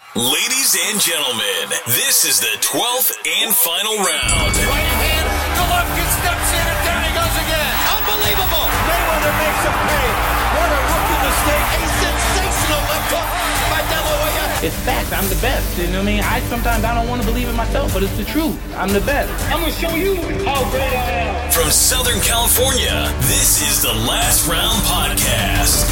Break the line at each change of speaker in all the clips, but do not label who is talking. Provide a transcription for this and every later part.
Ladies and gentlemen, this is the 12th and final round.
Right hand, Golovkin steps in and down he goes again. Unbelievable. Mayweather makes a pay. What a rookie mistake. A sensational left hook by De La Hoya.
It's fact. I'm the best. You know what I mean? Sometimes I don't want to believe it myself, but it's the truth. I'm the best. I'm going to show you how great I am.
From Southern California, this is the Last Round Podcast.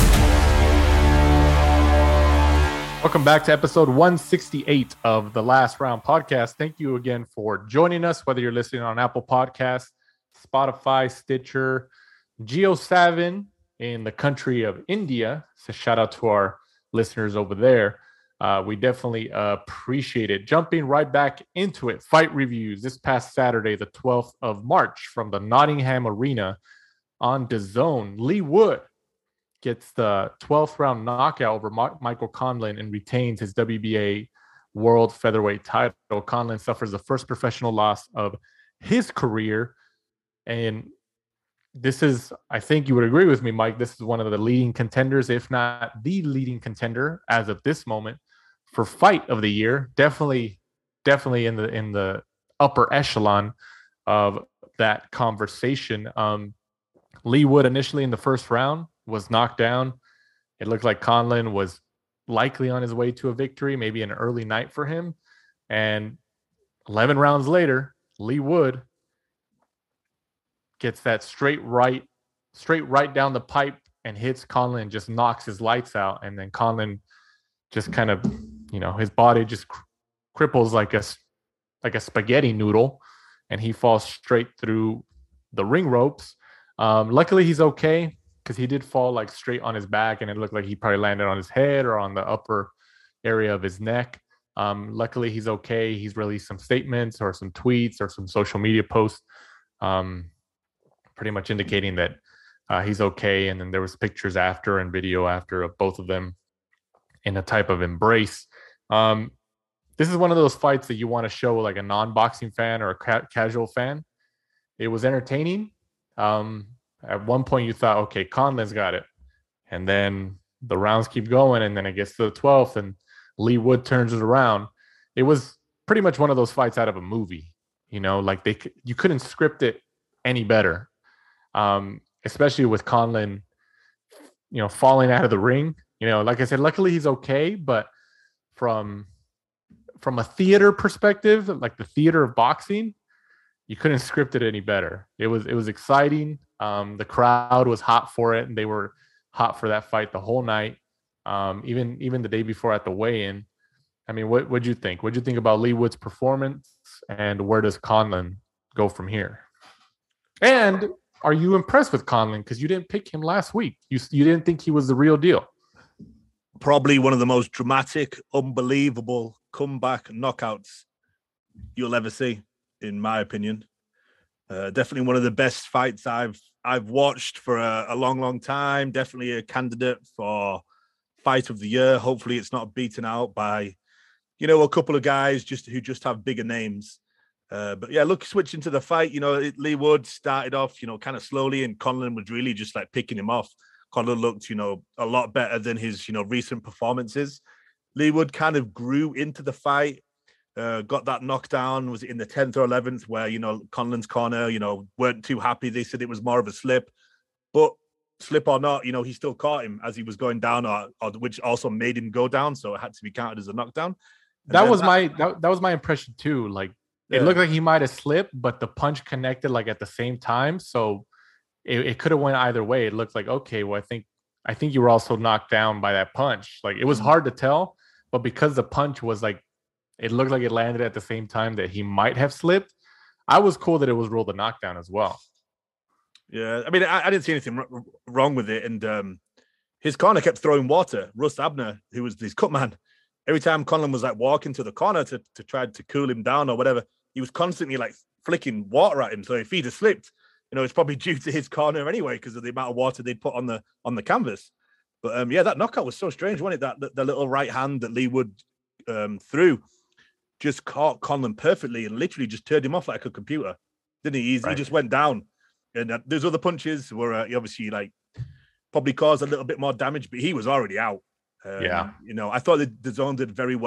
Welcome back to episode 168 of the Last Round Podcast. Thank you again for joining us, whether you're listening on Apple Podcasts, Spotify, Stitcher, Geo7 in the country of India. So shout out to our listeners over there. We definitely appreciate it. Jumping right back into it, fight reviews this past Saturday, the 12th of March from the Nottingham Arena on DAZN. Leigh Wood gets the 12th round knockout over Michael Conlan and retains his WBA world featherweight title. Conlan suffers the first professional loss of his career. And this is, I think you would agree with me, Mike, this is one of the leading contenders, if not the leading contender as of this moment for fight of the year. Definitely in the upper echelon of that conversation. Leigh Wood initially in the first round was knocked down. It looked like Conlan was likely on his way to a victory, maybe an early night for him. And 11 rounds later, Leigh Wood gets that straight right down the pipe and hits Conlan, just knocks his lights out. And then Conlan just kind of, his body just cripples like a spaghetti noodle, and he falls straight through the ring ropes. Luckily, he's okay, because he did fall like straight on his back, and it looked like he probably landed on his head or on the upper area of his neck. Luckily, he's okay. He's released some statements or some tweets or some social media posts, pretty much indicating that he's okay. And then there was pictures after and video after of both of them in a type of embrace. This is one of those fights that you want to show like a non-boxing fan or a casual fan. It was entertaining. At one point you thought, okay, Conlan's got it. And then the rounds keep going, and then it gets to the 12th and Leigh Wood turns it around. It was pretty much one of those fights out of a movie, like you couldn't script it any better. Especially with Conlan, falling out of the ring. Like I said, luckily he's okay, but from a theater perspective, like the theater of boxing, you couldn't script it any better. It was exciting. The crowd was hot for it, and they were hot for that fight the whole night. Even the day before at the weigh-in. I mean, what'd you think? What'd you think about Leigh Wood's performance, and where does Conlan go from here? And are you impressed with Conlan? Because you didn't pick him last week. You didn't think he was the real deal.
Probably one of the most dramatic, unbelievable comeback knockouts you'll ever see, in my opinion. Definitely one of the best fights I've watched for a long, long time. Definitely a candidate for fight of the year. Hopefully it's not beaten out by, a couple of guys who just have bigger names. But yeah, switching to the fight, Leigh Wood started off, kind of slowly, and Conlan was really just like picking him off. Conlan looked, a lot better than his, recent performances. Leigh Wood kind of grew into the fight. Got that knockdown, was it in the 10th or 11th, where, Conlan's corner, weren't too happy. They said it was more of a slip. But slip or not, he still caught him as he was going down, or which also made him go down. So it had to be counted as a knockdown.
That was my impression too. Like, it looked like he might have slipped, but the punch connected like at the same time. So it could have went either way. It looked like, okay, well, I think you were also knocked down by that punch. Like, it was hard to tell, but because the punch was like, it looked like it landed at the same time that he might have slipped. I was cool that it was ruled a knockdown as well.
Yeah, I mean, I didn't see anything wrong with it. And his corner kept throwing water. Russ Abner, who was his cut man, every time Conlan was like walking to the corner to try to cool him down or whatever, he was constantly like flicking water at him. So if he'd have slipped, it's probably due to his corner anyway, because of the amount of water they'd put on the canvas. But yeah, that knockout was so strange, wasn't it? That the little right hand that Leigh Wood threw just caught Conlan perfectly and literally just turned him off like a computer, didn't he? He just went down. And there's other punches where he obviously probably caused a little bit more damage, but he was already out. I thought the zone did very well.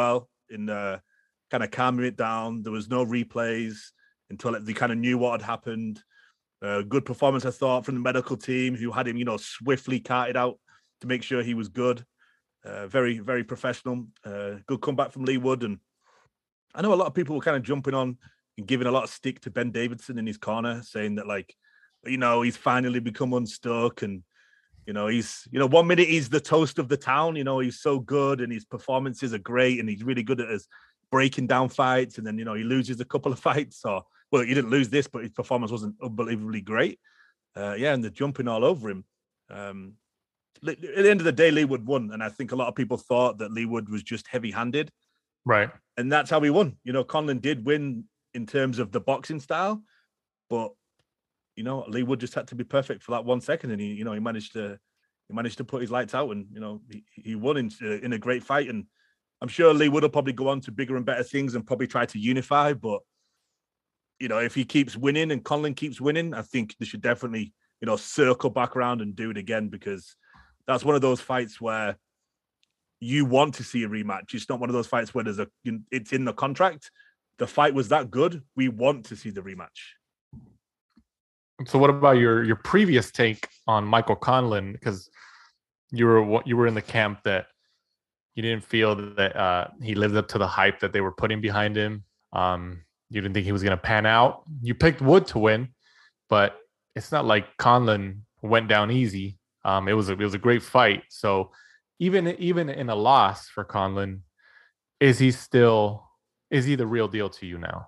in kind of calming it down. There was no replays until they kind of knew what had happened. Good performance, I thought, from the medical team who had him, swiftly carted out to make sure he was good. Very, very professional. Good comeback from Lee Wood. And I know a lot of people were kind of jumping on and giving a lot of stick to Ben Davidson in his corner, saying that, he's finally become unstuck. And, he's, 1 minute he's the toast of the town. He's so good and his performances are great and he's really good at his breaking down fights. And then, he loses a couple of fights. Well, he didn't lose this, but his performance wasn't unbelievably great. And they're jumping all over him. At the end of the day, Lee Wood won. And I think a lot of people thought that Lee Wood was just heavy-handed.
Right.
And that's how he won. Conlon did win in terms of the boxing style, but, Lee Wood just had to be perfect for that 1 second. And he managed to put his lights out and, he won in a great fight. And I'm sure Lee Wood will probably go on to bigger and better things and probably try to unify. But, if he keeps winning and Conlon keeps winning, I think they should definitely, circle back around and do it again, because that's one of those fights where you want to see a rematch. It's not one of those fights where it's in the contract. The fight was that good. We want to see the rematch.
So what about your previous take on Michael Conlon? Because you were in the camp that you didn't feel that he lived up to the hype that they were putting behind him. You didn't think he was going to pan out. You picked Wood to win, but it's not like Conlon went down easy. It was a great fight. So even in a loss for Conlon, is he the real deal to you now?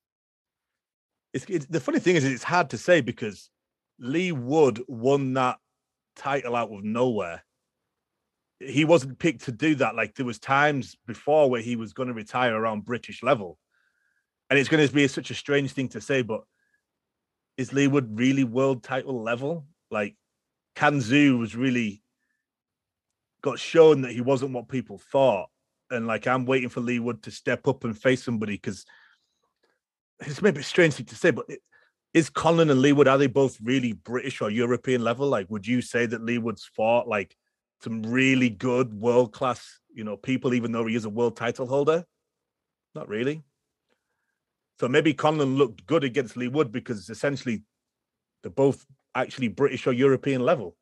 The funny thing is, it's hard to say because Lee Wood won that title out of nowhere. He wasn't picked to do that. Like, there was times before where he was going to retire around British level. And it's going to be such a strange thing to say, but is Lee Wood really world title level? Like, Can Xu was really got shown that he wasn't what people thought. And I'm waiting for Lee Wood to step up and face somebody, because it's maybe a strange thing to say, but is Conlon and Lee Wood, are they both really British or European level? Like, would you say that Lee Wood's fought some really good world-class, people, even though he is a world title holder? Not really. So maybe Conlon looked good against Lee Wood because essentially they're both actually British or European level.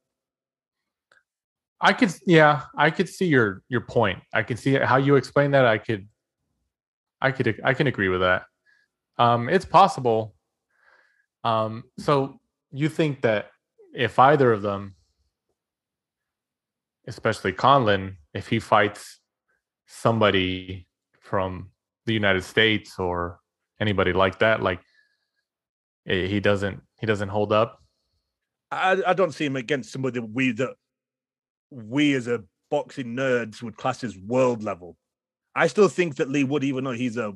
I could see your point. I can see how you explain that. I can agree with that. It's possible. So you think that if either of them, especially Conlon, if he fights somebody from the United States or anybody like that, he doesn't hold up?
I don't see him against somebody that we as a boxing nerds would class as world level. I still think that Lee Wood, even though he's a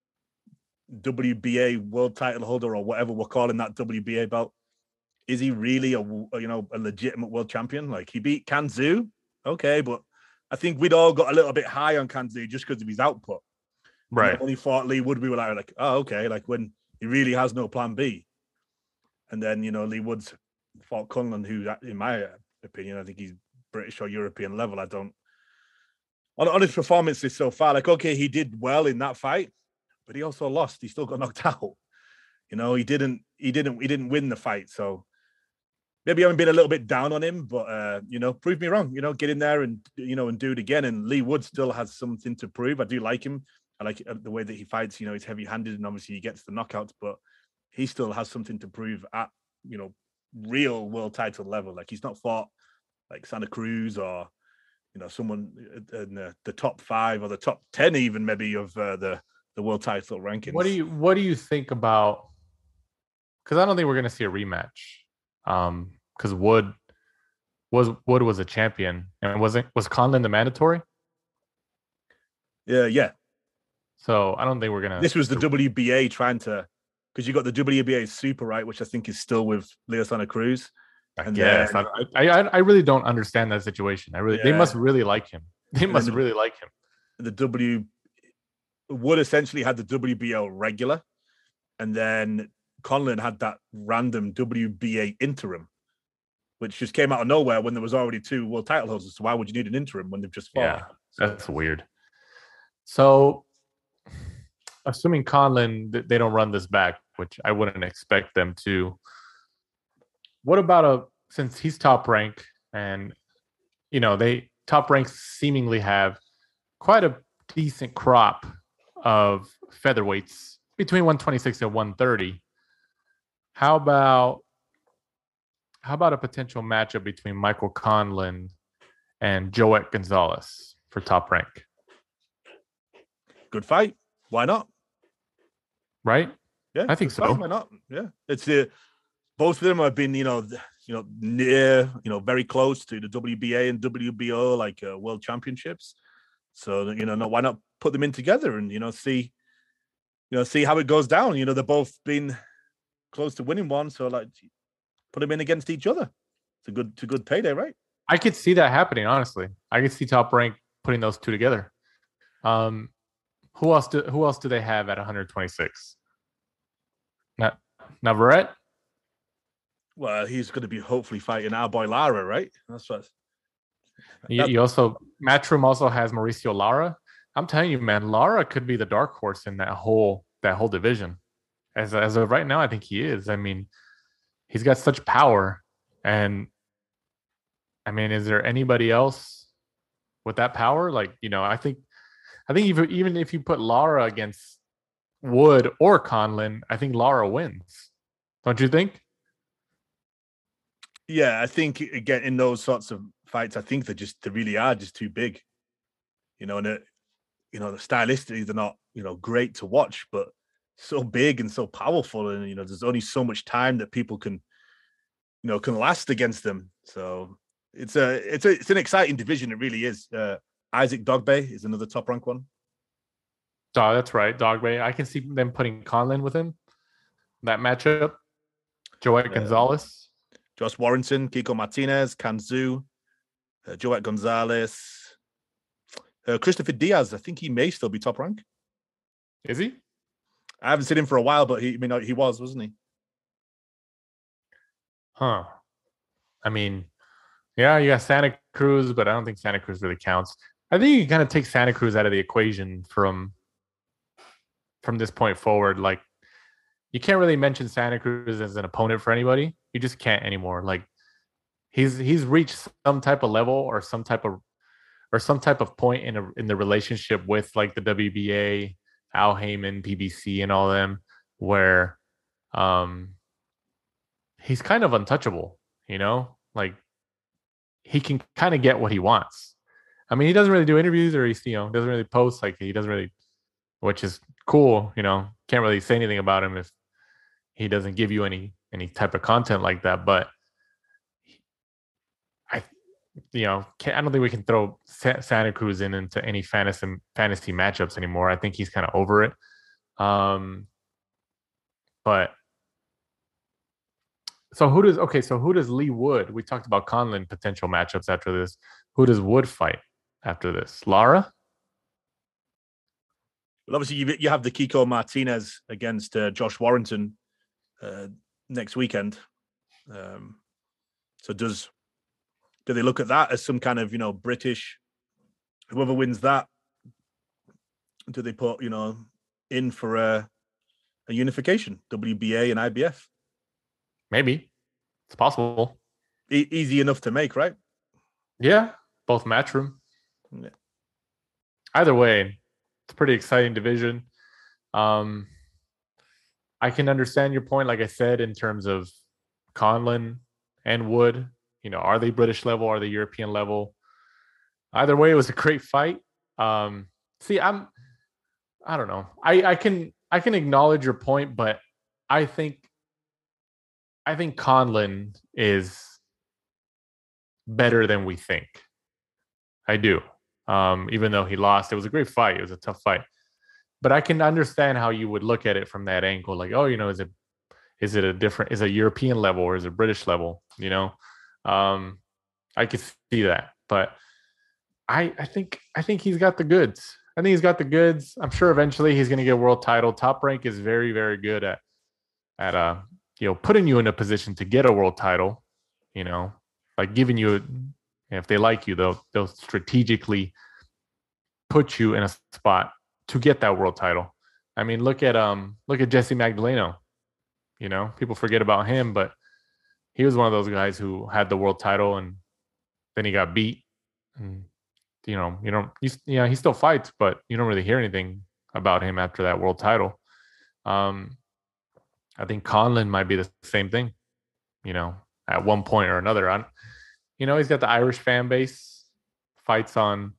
WBA world title holder or whatever we're calling that WBA belt, is he really a legitimate world champion? He beat Can Xu, okay, but I think we'd all got a little bit high on Can Xu just because of his output.
Right.
When he fought Lee Wood, we were like, oh, okay, when he really has no plan B. And then, Lee Wood's fought Conlon, who, in my opinion, I think he's British or European level. I don't. On his performances so far, okay, he did well in that fight, but he also lost. He still got knocked out. He didn't win the fight. So maybe I've been a little bit down on him, but prove me wrong. Get in there and and do it again. And Lee Wood still has something to prove. I do like him. I like the way that he fights. He's heavy-handed and obviously he gets the knockouts, but he still has something to prove at real world title level. He's not fought Santa Cruz or someone in the top 5 or the top 10 even maybe of the world title rankings.
What do you think about? Because I don't think we're going to see a rematch. Because Wood was a champion, and was Conlon the mandatory?
Yeah.
So I don't think we're gonna.
This was the WBA trying to, because you got the WBA Super, right, which I think is still with Leo Santa Cruz.
I guess. I really don't understand that situation. They must really like him.
The Wood essentially had the WBO regular, and then Conlon had that random WBA interim, which just came out of nowhere when there was already 2 world title holders. So why would you need an interim when they've just fought?
Yeah, that's weird. So assuming Conlon, they don't run this back, which I wouldn't expect them to. What about since he's top rank and, they top ranks seemingly have quite a decent crop of featherweights between 126 and 130. How about a potential matchup between Michael Conlon and Joet Gonzalez for top rank?
Good fight. Why not?
Right?
Yeah,
I think so.
Fight. Why not? Yeah, it's both of them have been, near, very close to the WBA and WBO world championships. So why not put them in together and see how it goes down. They're both been close to winning one, so put them in against each other. It's a good payday, right?
I could see that happening. Honestly, I could see Top Rank putting those two together. Who else do they have at 126? Navarrete?
Well, he's going to be hopefully fighting our boy Lara, right? That's what.
You also Matchroom also has Mauricio Lara. I'm telling you, man, Lara could be the dark horse in that whole division. As of right now, I think he is. I mean, he's got such power, and I mean, is there anybody else with that power? I think even if you put Lara against Wood or Conlon, I think Lara wins. Don't you think?
Yeah, I think again in those sorts of fights, I think they really are just too big. And stylistically they're not great to watch, but so big and so powerful, and there's only so much time that people can last against them. So it's an exciting division. It really is. Isaac Dogbe is another top rank one.
Oh, that's right, Dogbe. I can see them putting Conlon with him. That matchup. Joet Gonzalez,
Josh Warrington, Kiko Martinez, Kanzu, Joet Gonzalez, Christopher Diaz. I think he may still be top rank.
Is he?
I haven't seen him for a while, but he was, wasn't he?
Huh. I mean, yeah, you got Santa Cruz, but I don't think Santa Cruz really counts. I think you kind of take Santa Cruz out of the equation from this point forward. You can't really mention Santa Cruz as an opponent for anybody. You just can't anymore. He's reached some type of level or some type of point in the relationship with the WBA, Al Heyman, PBC, and all them, where he's kind of untouchable. He can kind of get what he wants. I mean, he doesn't really do interviews, or doesn't really post. He doesn't really, which is cool. Can't really say anything about him if he doesn't give you any type of content like that. But I don't think we can throw Santa Cruz into any fantasy matchups anymore. I think he's kind of over it. But so who does Lee Wood? We talked about Conlon potential matchups after this. Who does Wood fight after this? Lara?
Well, obviously you have the Kiko Martinez against Josh Warrington next weekend. So do they look at that as some kind of British? Whoever wins that, do they put in for a unification, WBA and IBF?
Maybe. It's possible.
Easy enough to make, right?
Yeah, both Matchroom.
Yeah.
Either way, it's a pretty exciting division. I can understand your point, like I said, in terms of Conlon and Wood. Are they British level? Are they European level? Either way, it was a great fight. I don't know. I can acknowledge your point, but I think Conlon is better than we think. I do. Even though he lost, it was a great fight. It was a tough fight. But I can understand how you would look at it from that angle. Is it a European level or is it British level? I could see that. But I think he's got the goods. I'm sure eventually he's going to get a world title. Top Rank is very, very good at putting you in a position to get a world title. Giving you, if they like you, they'll strategically put you in a spot to get that world title. I mean, look at Jesse Magdaleno. You know, people forget about him, but he was one of those guys who had the world title and then he got beat. And he still fights, but you don't really hear anything about him after that world title. I think Conlon might be the same thing, you know, at one point or another. He's got the Irish fan base, fights on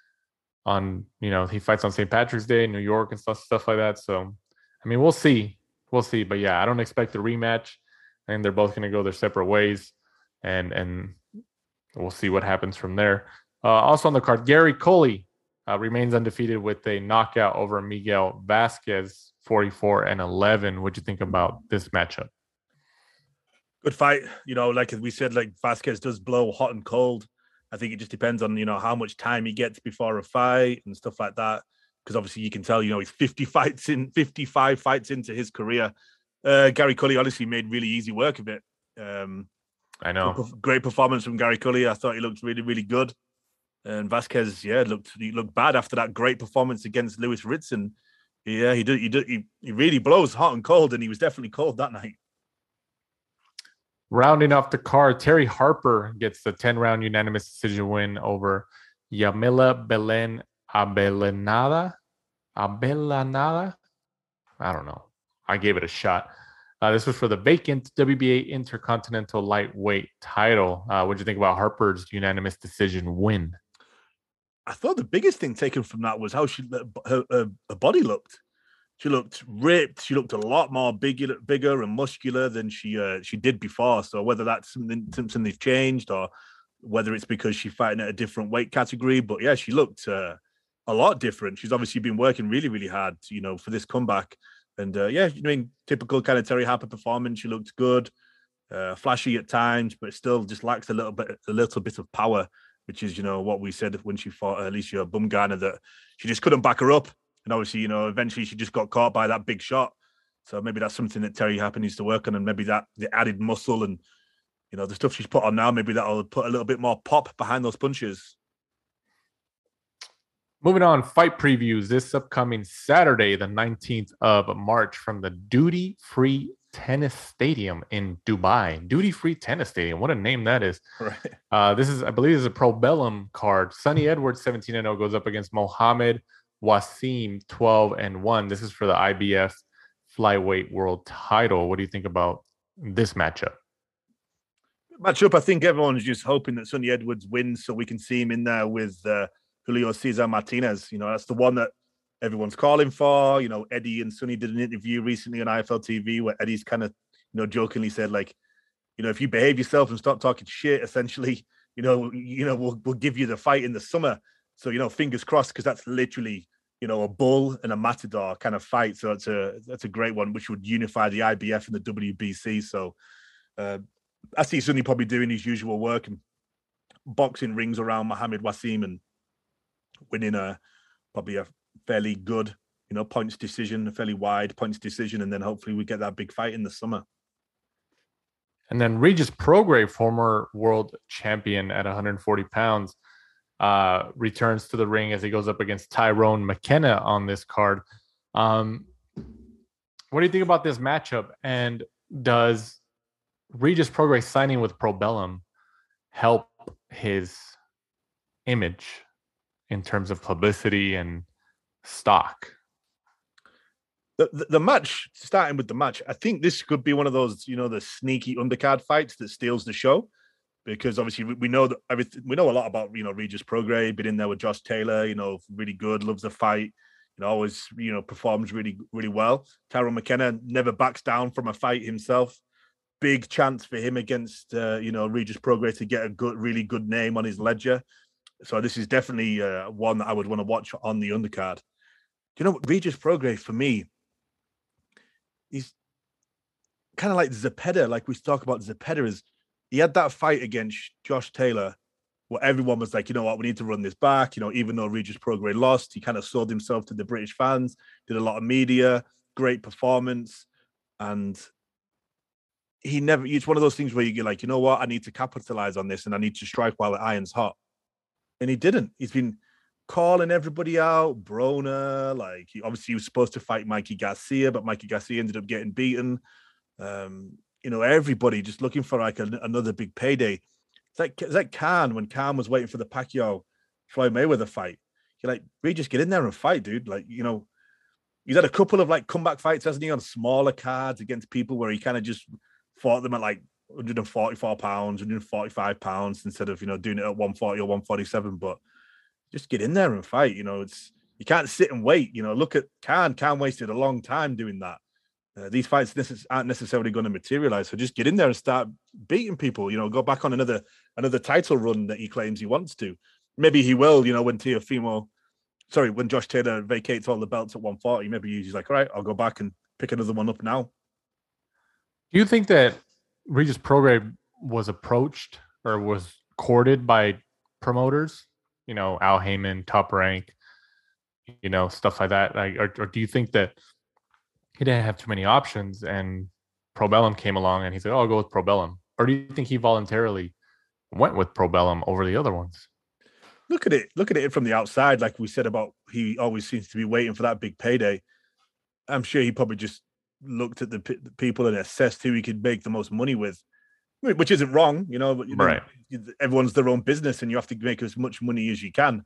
he fights on St. Patrick's Day in New York and stuff like that. So, I mean, we'll see. But yeah, I don't expect a rematch. I think they're both going to go their separate ways, and we'll see what happens from there. Also on the card, Gary Coley remains undefeated with a knockout over Miguel Vasquez, 44-11. What'd you think about this matchup?
Good fight. Like we said, like Vasquez does blow hot and cold. I think it just depends on, how much time he gets before a fight and stuff like that. Because obviously you can tell, he's 55 fights into his career. Gary Cully honestly made really easy work of it.
I know.
Great performance from Gary Cully. I thought he looked really, really good. And Vasquez, he looked bad after that great performance against Lewis Ritson. Yeah, he really blows hot and cold, and he was definitely cold that night.
Rounding off the card, Terry Harper gets the 10-round unanimous decision win over Yamila Belen Abelanada. I don't know. I gave it a shot. This was for the vacant WBA Intercontinental Lightweight title. What did you think about Harper's unanimous decision win?
I thought the biggest thing taken from that was how her body looked. She looked ripped. She looked a lot more bigger and muscular than she did before. So whether that's something they've changed or whether it's because she's fighting at a different weight category, but yeah, she looked a lot different. She's obviously been working really, really hard, for this comeback. And typical kind of Terry Harper performance. She looked good, flashy at times, but still just lacks a little bit of power, which is what we said when she fought Alicia Bumgarner, that she just couldn't back her up. And obviously, eventually she just got caught by that big shot. So maybe that's something that Terry Harper needs to work on, and maybe that the added muscle and the stuff she's put on now, maybe that'll put a little bit more pop behind those punches.
Moving on, fight previews this upcoming Saturday, the 19th of March, from the Duty Free Tennis Stadium in Dubai. Duty Free Tennis Stadium. What a name that is.
Right.
I believe this is a Probellum card. Sonny Edwards, 17-0, goes up against Mohammed Wasim, 12-1. This is for the IBF flyweight world title. What do you think about this matchup?
I think everyone's just hoping that Sonny Edwards wins so we can see him in there with Julio Cesar Martinez. That's the one that everyone's calling for. Eddie and Sonny did an interview recently on IFL TV where Eddie's kind of, jokingly said, like, if you behave yourself and stop talking shit, essentially, we'll give you the fight in the summer. So, fingers crossed, because that's literally, a bull and a matador kind of fight. So that's a great one, which would unify the IBF and the WBC. So I see Sonny probably doing his usual work and boxing rings around Mohammed Wasim and winning probably a fairly good, points decision, a fairly wide points decision. And then hopefully we get that big fight in the summer.
And then Regis Prograis, former world champion at 140 pounds, returns to the ring as he goes up against Tyrone McKenna on this card. What do you think about this matchup? And does Regis Prograis signing with Probellum help his image in terms of publicity and stock?
The match, starting with the match, I think this could be one of those, the sneaky undercard fights that steals the show. Because obviously we know that we know a lot about, Regis Prograis, been in there with Josh Taylor, really good, loves the fight, always, performs really, really well. Tyrone McKenna never backs down from a fight himself. Big chance for him against, Regis Prograis to get a really good name on his ledger. So this is definitely one that I would want to watch on the undercard. Do you know what? Regis Prograis, for me, he's kind of like Zepeda, like we talk about Zepeda is. He had that fight against Josh Taylor where everyone was like, you know what, we need to run this back. Even though Regis Prograis lost, he kind of sold himself to the British fans, did a lot of media, great performance. And it's one of those things where you're like, you know what, I need to capitalize on this and I need to strike while the iron's hot. And he didn't. He's been calling everybody out. Broner, like he was supposed to fight Mikey Garcia, but Mikey Garcia ended up getting beaten. Everybody just looking for like another big payday. It's like Khan, when Khan was waiting for the Pacquiao Floyd Mayweather fight. You're like, really, just get in there and fight, dude. Like, he's had a couple of like comeback fights, hasn't he, on smaller cards against people where he kind of just fought them at like 144 pounds, 145 pounds instead of, doing it at 140 or 147. But just get in there and fight. You can't sit and wait. Look at Khan. Khan wasted a long time doing that. These fights aren't necessarily going to materialize. So just get in there and start beating people. Go back on another title run that he claims he wants to. Maybe he will. When when Josh Taylor vacates all the belts at 140, maybe he's like, all right, I'll go back and pick another one up now.
Do you think that Regis Prograis was approached or was courted by promoters? Al Heyman, Top Rank, stuff like that. Like, or do you think that he didn't have too many options and Probellum came along and he said, "Oh, I'll go with Probellum"? Or do you think he voluntarily went with Probellum over the other ones?
Look at it from the outside, like we said about he always seems to be waiting for that big payday. I'm sure he probably just looked at the people and assessed who he could make the most money with, which isn't wrong, but
right.
Everyone's their own business and you have to make as much money as you can.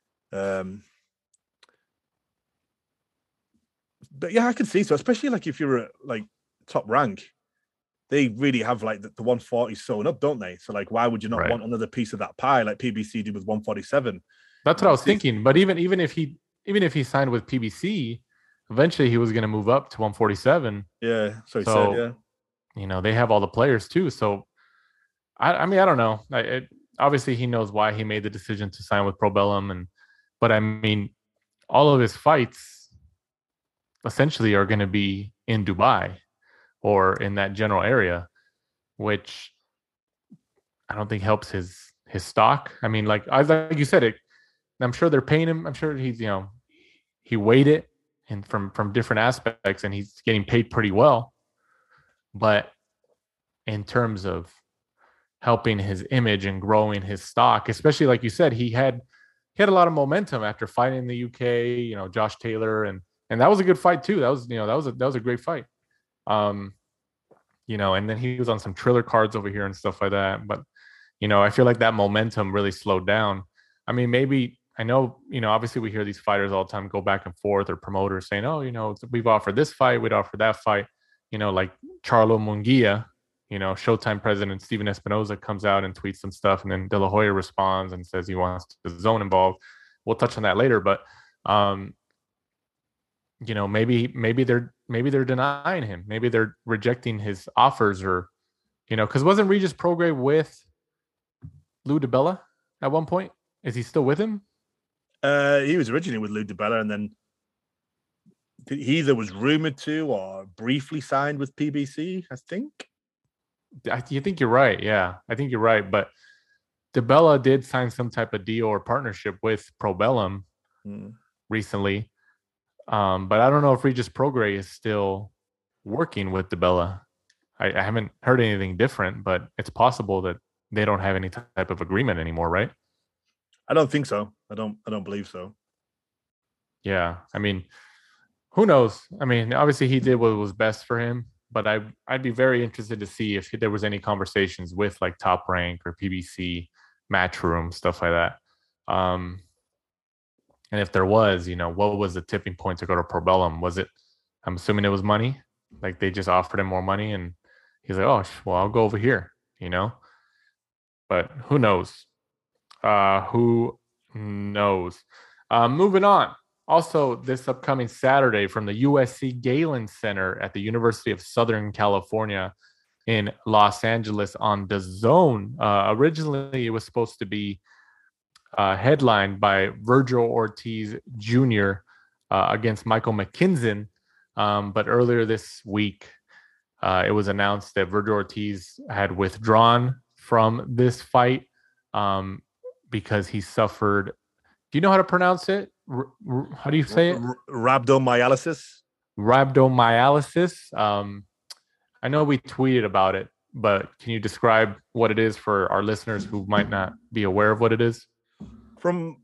But yeah, I can see so, especially like if you're at like Top Rank, they really have like the 140 sewn up, don't they? So like, why would you not want another piece of that pie like PBC did with 147?
That's what I was thinking. But even if he signed with PBC, eventually he was going to move up to 147.
Yeah, so he said, yeah.
They have all the players too. So I mean, I don't know. Obviously, he knows why he made the decision to sign with Probellum, but I mean, all of his fights essentially are going to be in Dubai or in that general area, which I don't think helps his stock. I mean, like you said, I'm sure they're paying him. I'm sure he's he weighed it and from different aspects, and he's getting paid pretty well. But in terms of helping his image and growing his stock, especially like you said, he had a lot of momentum after fighting in the UK. Josh Taylor, and that was a good fight too. That was a great fight. And then he was on some Triller cards over here and stuff like that. But I feel like that momentum really slowed down. I mean, maybe I know, obviously we hear these fighters all the time go back and forth, or promoters saying, "Oh, we've offered this fight, we'd offer that fight." Like Charlo Munguia, Showtime president Steven Espinoza comes out and tweets some stuff, and then De La Hoya responds and says he wants the zone involved. We'll touch on that later, but maybe they're denying him. Maybe they're rejecting his offers, or because wasn't Regis Prograis with Lou DiBella at one point? Is he still with him?
He was originally with Lou DiBella, and then he either was rumored to or briefly signed with PBC, I think.
You think you're right? Yeah, I think you're right. But DiBella did sign some type of deal or partnership with Probellum recently. But I don't know if Regis Prograis is still working with DiBella. I haven't heard anything different, but it's possible that they don't have any type of agreement anymore, right?
I don't think so. I don't believe so.
Yeah, I mean, who knows? I mean, obviously he did what was best for him, but I'd be very interested to see if there was any conversations with like Top Rank or PBC, Matchroom, stuff like that. And if there was, what was the tipping point to go to Probellum? Was it, I'm assuming it was money. Like they just offered him more money and he's like, "Oh, well, I'll go over here," but who knows? Who knows? Moving on. Also, this upcoming Saturday from the USC Galen Center at the University of Southern California in Los Angeles on DAZN. Originally, it was supposed to be headlined by Virgil Ortiz Jr. Against Michael McKinson. But earlier this week, it was announced that Virgil Ortiz had withdrawn from this fight because he suffered. Do you know how to pronounce it? How do you say it?
Rhabdomyolysis.
Rhabdomyolysis. I know we tweeted about it, but can you describe what it is for our listeners who might not be aware of what it is?
From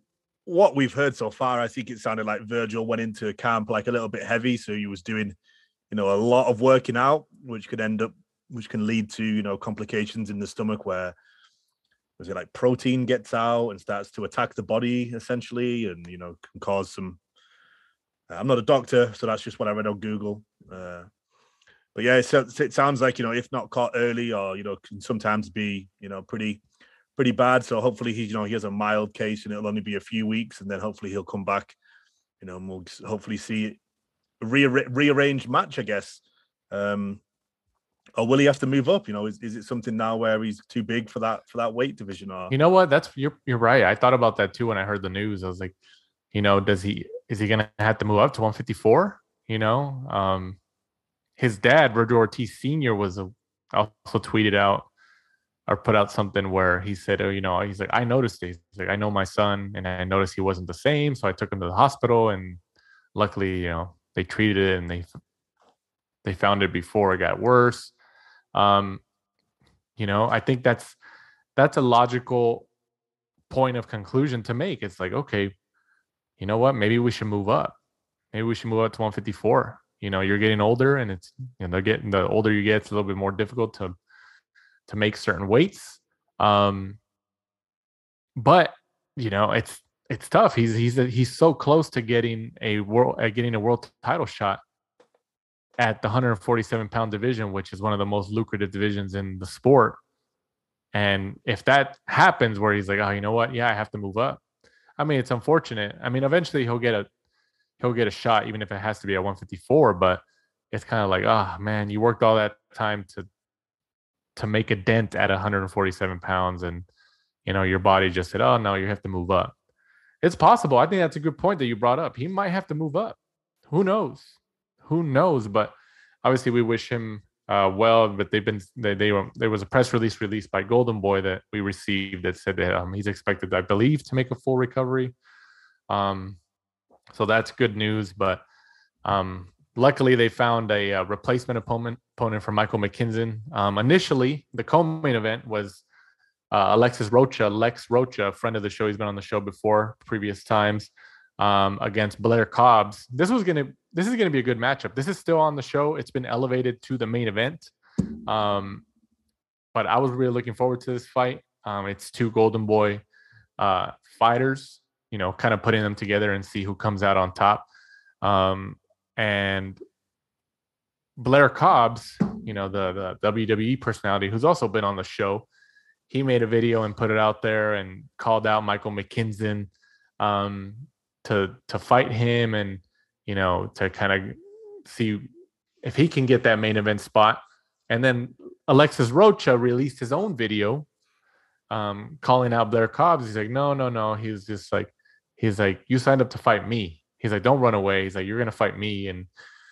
what we've heard so far, I think it sounded like Virgil went into camp like a little bit heavy. So he was doing, a lot of working out, which can lead to, complications in the stomach where was it like protein gets out and starts to attack the body essentially, and, can cause some, I'm not a doctor, so that's just what I read on Google. But yeah, it sounds like, if not caught early or, can sometimes be, pretty bad. So hopefully he has a mild case and it'll only be a few weeks, and then hopefully he'll come back, and we'll hopefully see a rearranged match, I guess. Or will he have to move up? Is it something now where he's too big for that weight division? Or
you know what? You're right. I thought about that too when I heard the news. I was like, is he gonna have to move up to 154? His dad, Roger Ortiz Sr., also tweeted out or put out something where he said, he's like, I noticed it. He's like, I know my son, and I noticed he wasn't the same, so I took him to the hospital, and luckily, they treated it and they found it before it got worse. I think that's a logical point of conclusion to make. It's like, okay, you know what? Maybe we should move up. Maybe we should move up to 154. You're getting older, and it's, the older you get, it's a little bit more difficult to make certain weights. But it's tough. He's so close to getting a world title shot at the 147-pound division, which is one of the most lucrative divisions in the sport. And if that happens where he's like, oh, you know what? Yeah, I have to move up. I mean, it's unfortunate. I mean, eventually he'll get a shot, even if it has to be at 154. But it's kind of like, oh man, you worked all that time to make a dent at 147 pounds, and your body just said, oh no, you have to move up. It's possible. I think that's a good point that you brought up. He might have to move up. Who knows? But obviously we wish him well. But there was a press release released by Golden Boy that we received that said that he's expected, I believe, to make a full recovery. So that's good news. But luckily they found a replacement opponent for Michael McKinson. Initially, the co-main event was Lex Rocha, a friend of the show. He's been on the show before, previous times, against Blair Cobbs. This is gonna be a good matchup. This is still on the show. It's been elevated to the main event. But I was really looking forward to this fight. It's two Golden Boy fighters, kind of putting them together and see who comes out on top. And Blair Cobbs, the WWE personality who's also been on the show, he made a video and put it out there and called out Michael McKinson to fight him, and to kind of see if he can get that main event spot. And then Alexis Rocha released his own video calling out Blair Cobbs. He's like, no. He's like, you signed up to fight me. He's like, don't run away. He's like, you're gonna fight me. And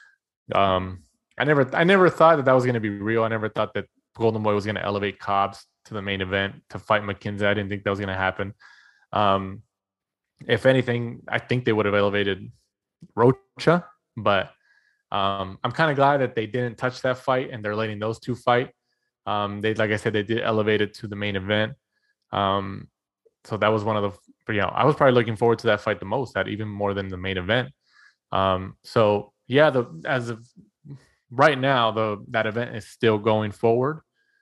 I never thought that was gonna be real. I never thought that Golden Boy was gonna elevate Cobbs to the main event to fight McKinson. I didn't think that was gonna happen. If anything, I think they would have elevated Rocha, but I'm kind of glad that they didn't touch that fight and they're letting those two fight. Like I said, they did elevate it to the main event. So that was one of the, I was probably looking forward to that fight the most, that even more than the main event. So yeah, as of right now, that event is still going forward.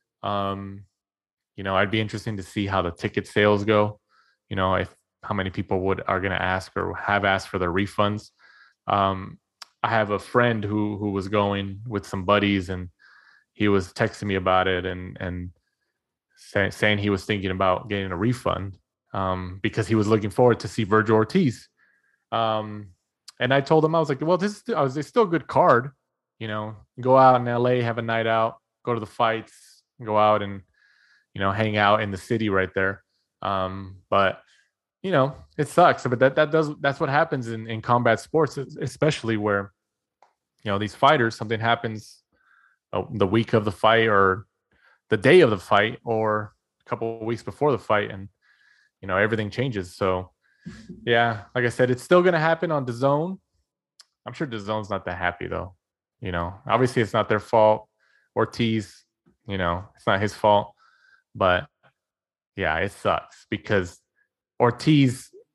I'd be interesting to see how the ticket sales go. How many people are going to ask or have asked for their refunds. I have a friend who was going with some buddies, and he was texting me about it and saying he was thinking about getting a refund because he was looking forward to see Virgil Ortiz. And I told him, I was like, well, it's still a good card. Go out in LA, have a night out, go to the fights, go out and, hang out in the city right there. But it sucks, but that's what happens in combat sports, especially where, these fighters, something happens the week of the fight or the day of the fight or a couple of weeks before the fight, and, everything changes. So yeah, like I said, it's still going to happen on DAZN. I'm sure DAZN's not that happy though. Obviously it's not their fault. Ortiz, it's not his fault, but yeah, it sucks because Ortiz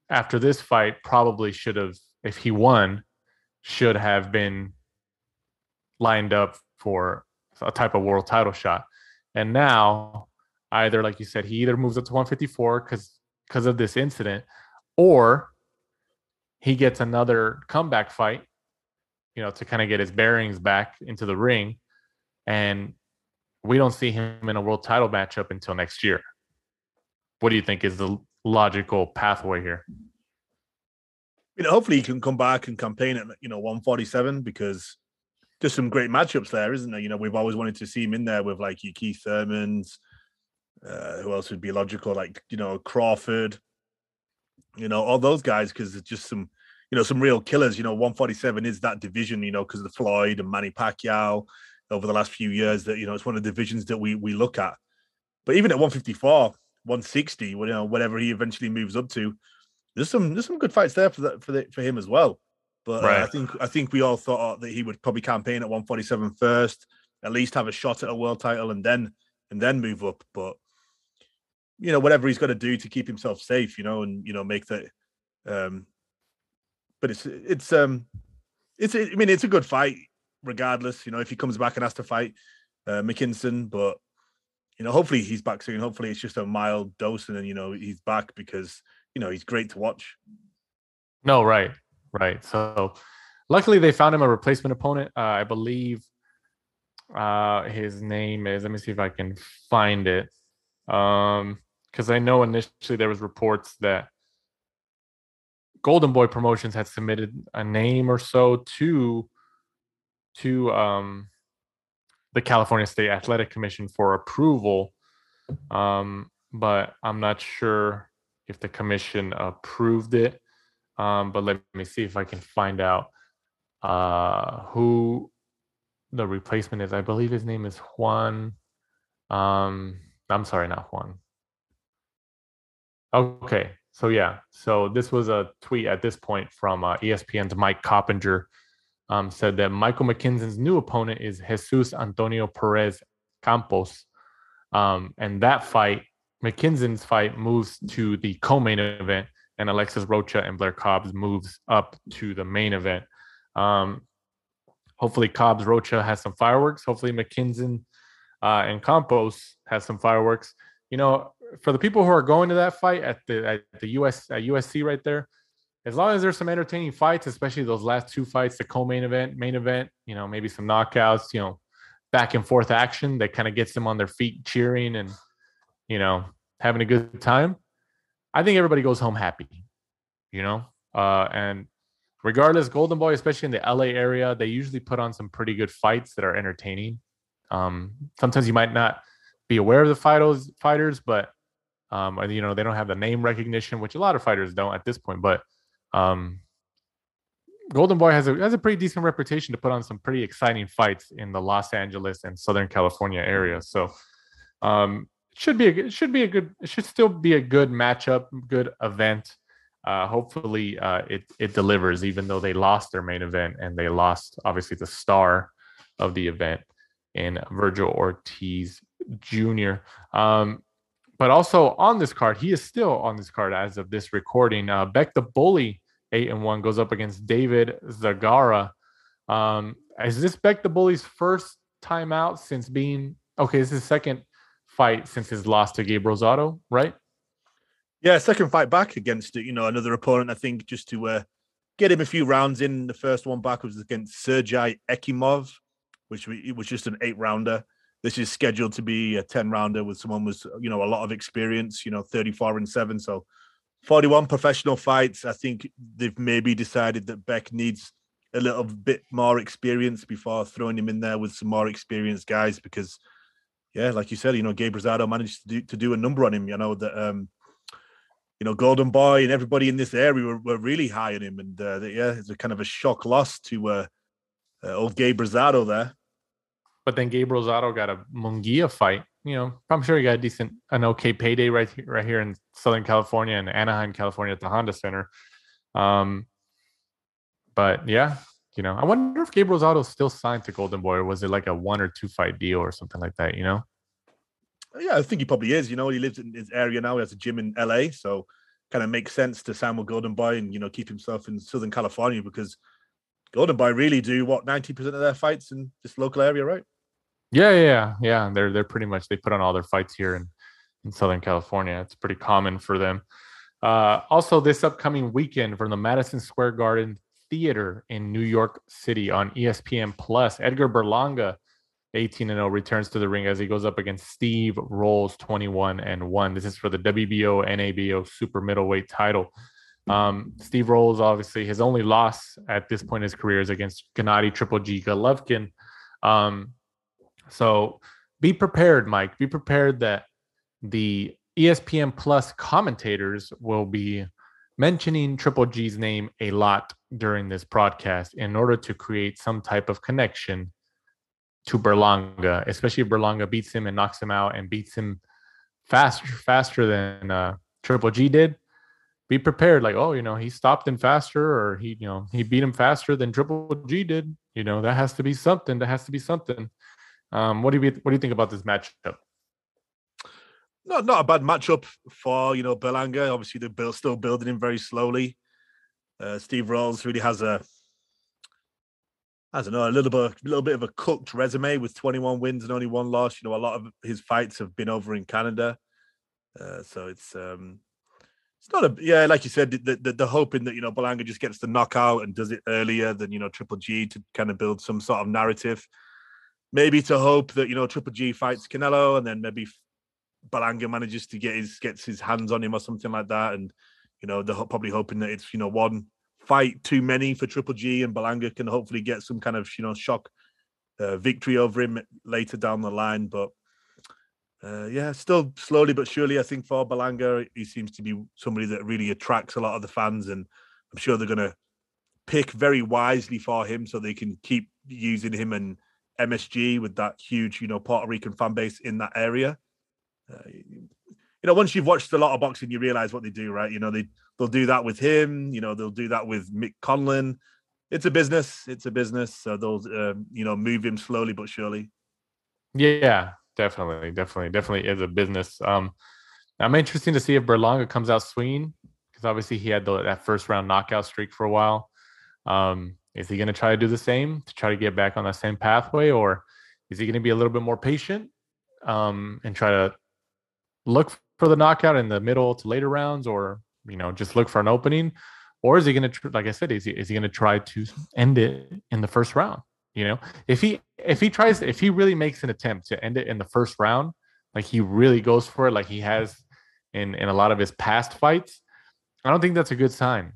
after this fight, probably should have, if he won, should have been lined up for a type of world title shot. And now, either, like you said, he either moves up to 154 because of this incident, or he gets another comeback fight, to kind of get his bearings back into the ring. And we don't see him in a world title matchup until next year. What do you think is the logical pathway here?
Hopefully he can come back and campaign at 147, because there's some great matchups there, isn't there? We've always wanted to see him in there with like your Keith Thurmans. Who else would be logical? Like Crawford. All those guys, because it's just some real killers. 147 is that division. Because of Floyd and Manny Pacquiao over the last few years. That it's one of the divisions that we look at. But even at 154, 160, whatever he eventually moves up to, there's some good fights there for him as well. But
right.
I think we all thought that he would probably campaign at 147 first, at least have a shot at a world title, and then move up. But whatever he's got to do to keep himself safe, and make that. But it's a good fight regardless. If he comes back and has to fight McKinson, but hopefully he's back soon. Hopefully it's just a mild dose, and then he's back, because he's great to watch.
No, right. So luckily they found him a replacement opponent. I believe his name is, let me see if I can find it. Because I know initially there was reports that Golden Boy Promotions had submitted a name or so to the California State Athletic Commission for approval. But I'm not sure if the commission approved it. But let me see if I can find out who the replacement is. I believe his name is Juan. I'm sorry, not Juan. Okay, so yeah. So this was a tweet at this point from ESPN's Mike Coppinger. Said that Michael McKinson's new opponent is Jesus Antonio Perez Campos. And that fight, McKinson's fight, moves to the co-main event, and Alexis Rocha and Blair Cobbs moves up to the main event. Hopefully Cobbs Rocha has some fireworks. Hopefully McKinson and Campos has some fireworks. For the people who are going to that fight at USC right there, as long as there's some entertaining fights, especially those last two fights, the co-main event, main event, maybe some knockouts, back and forth action that kind of gets them on their feet cheering and, having a good time, I think everybody goes home happy, and regardless, Golden Boy, especially in the LA area, they usually put on some pretty good fights that are entertaining. Sometimes you might not be aware of the fighters, but, they don't have the name recognition, which a lot of fighters don't at this point, but Golden Boy has a pretty decent reputation to put on some pretty exciting fights in the Los Angeles and Southern California area. So, it should still be a good matchup, good event. Hopefully, it delivers, even though they lost their main event and they lost obviously the star of the event in Virgil Ortiz Jr. But also on this card, he is still on this card as of this recording. Beck the Bully, 8-1, goes up against David Zagara. Is this Beck the Bully's first time out since being okay? This is his second fight since his loss to Gabe Rosado, right?
Yeah, second fight back against another opponent. I think just to get him a few rounds in. The first one back was against Sergey Ekimov, which was just an 8-rounder. This is scheduled to be a 10-rounder with someone with a lot of experience. 34-7, so 41 professional fights. I think they've maybe decided that Beck needs a little bit more experience before throwing him in there with some more experienced guys, because, yeah, like you said, Gabe Rosado managed to do a number on him. That Golden Boy and everybody in this area were really high on him, and it's a kind of a shock loss to old Gabe Rosado there.
But then Gabe Rosado got a Munguia fight. I'm sure he got an okay payday right here in Southern California and Anaheim, California at the Honda Center. But yeah, I wonder if Gabe Rosado is still signed to Golden Boy, or was it like a 1 or 2 fight deal or something like that?
Yeah, I think he probably is. He lives in his area now. He has a gym in LA, so kind of makes sense to sign with Golden Boy and, keep himself in Southern California, because Golden Boy really do 90% of their fights in this local area, right?
Yeah. They're pretty much, they put on all their fights here in Southern California. It's pretty common for them. Also, this upcoming weekend from the Madison Square Garden Theater in New York City on ESPN Plus, Edgar Berlanga, 18-0, returns to the ring as he goes up against Steve Rolls, 21-1. This is for the WBO NABO super middleweight title. Steve Rolls, obviously, his only loss at this point in his career is against Gennady Triple G Golovkin. So be prepared, Mike. Be prepared that the ESPN Plus commentators will be mentioning Triple G's name a lot during this broadcast in order to create some type of connection to Berlanga, especially if Berlanga beats him and knocks him out and beats him faster than Triple G did. Be prepared, like, he stopped him faster, or he beat him faster than Triple G did. That has to be something. What do you think about this matchup?
Not a bad matchup for Berlanga. Obviously, they're still building him very slowly. Steve Rolls really has a little bit of a cooked resume with 21 wins and only one loss. A lot of his fights have been over in Canada, so it's not like you said. They're hoping that Berlanga just gets the knockout and does it earlier than Triple G to kind of build some sort of narrative. Maybe to hope that Triple G fights Canelo and then maybe Berlanga manages to gets his hands on him or something like that, and they're probably hoping that it's one fight too many for Triple G, and Berlanga can hopefully get some kind of shock victory over him later down the line. But still slowly but surely, I think for Berlanga, he seems to be somebody that really attracts a lot of the fans, and I'm sure they're going to pick very wisely for him so they can keep using him and MSG with that huge Puerto Rican fan base in that area. Once you've watched a lot of boxing, you realize what they do, right? They'll do that with him. They'll do that with Mick Conlan. It's a business. So they'll, move him slowly but surely.
Yeah, definitely is a business. I'm interested to see if Berlanga comes out swinging, because obviously he had that first round knockout streak for a while. Is he going to try to do the same to try to get back on that same pathway, or is he going to be a little bit more patient and try to look for the knockout in the middle to later rounds, or just look for an opening? Or is he going to, like I said, is he going to try to end it in the first round? If he really makes an attempt to end it in the first round, like he really goes for it, like he has in a lot of his past fights, I don't think that's a good sign.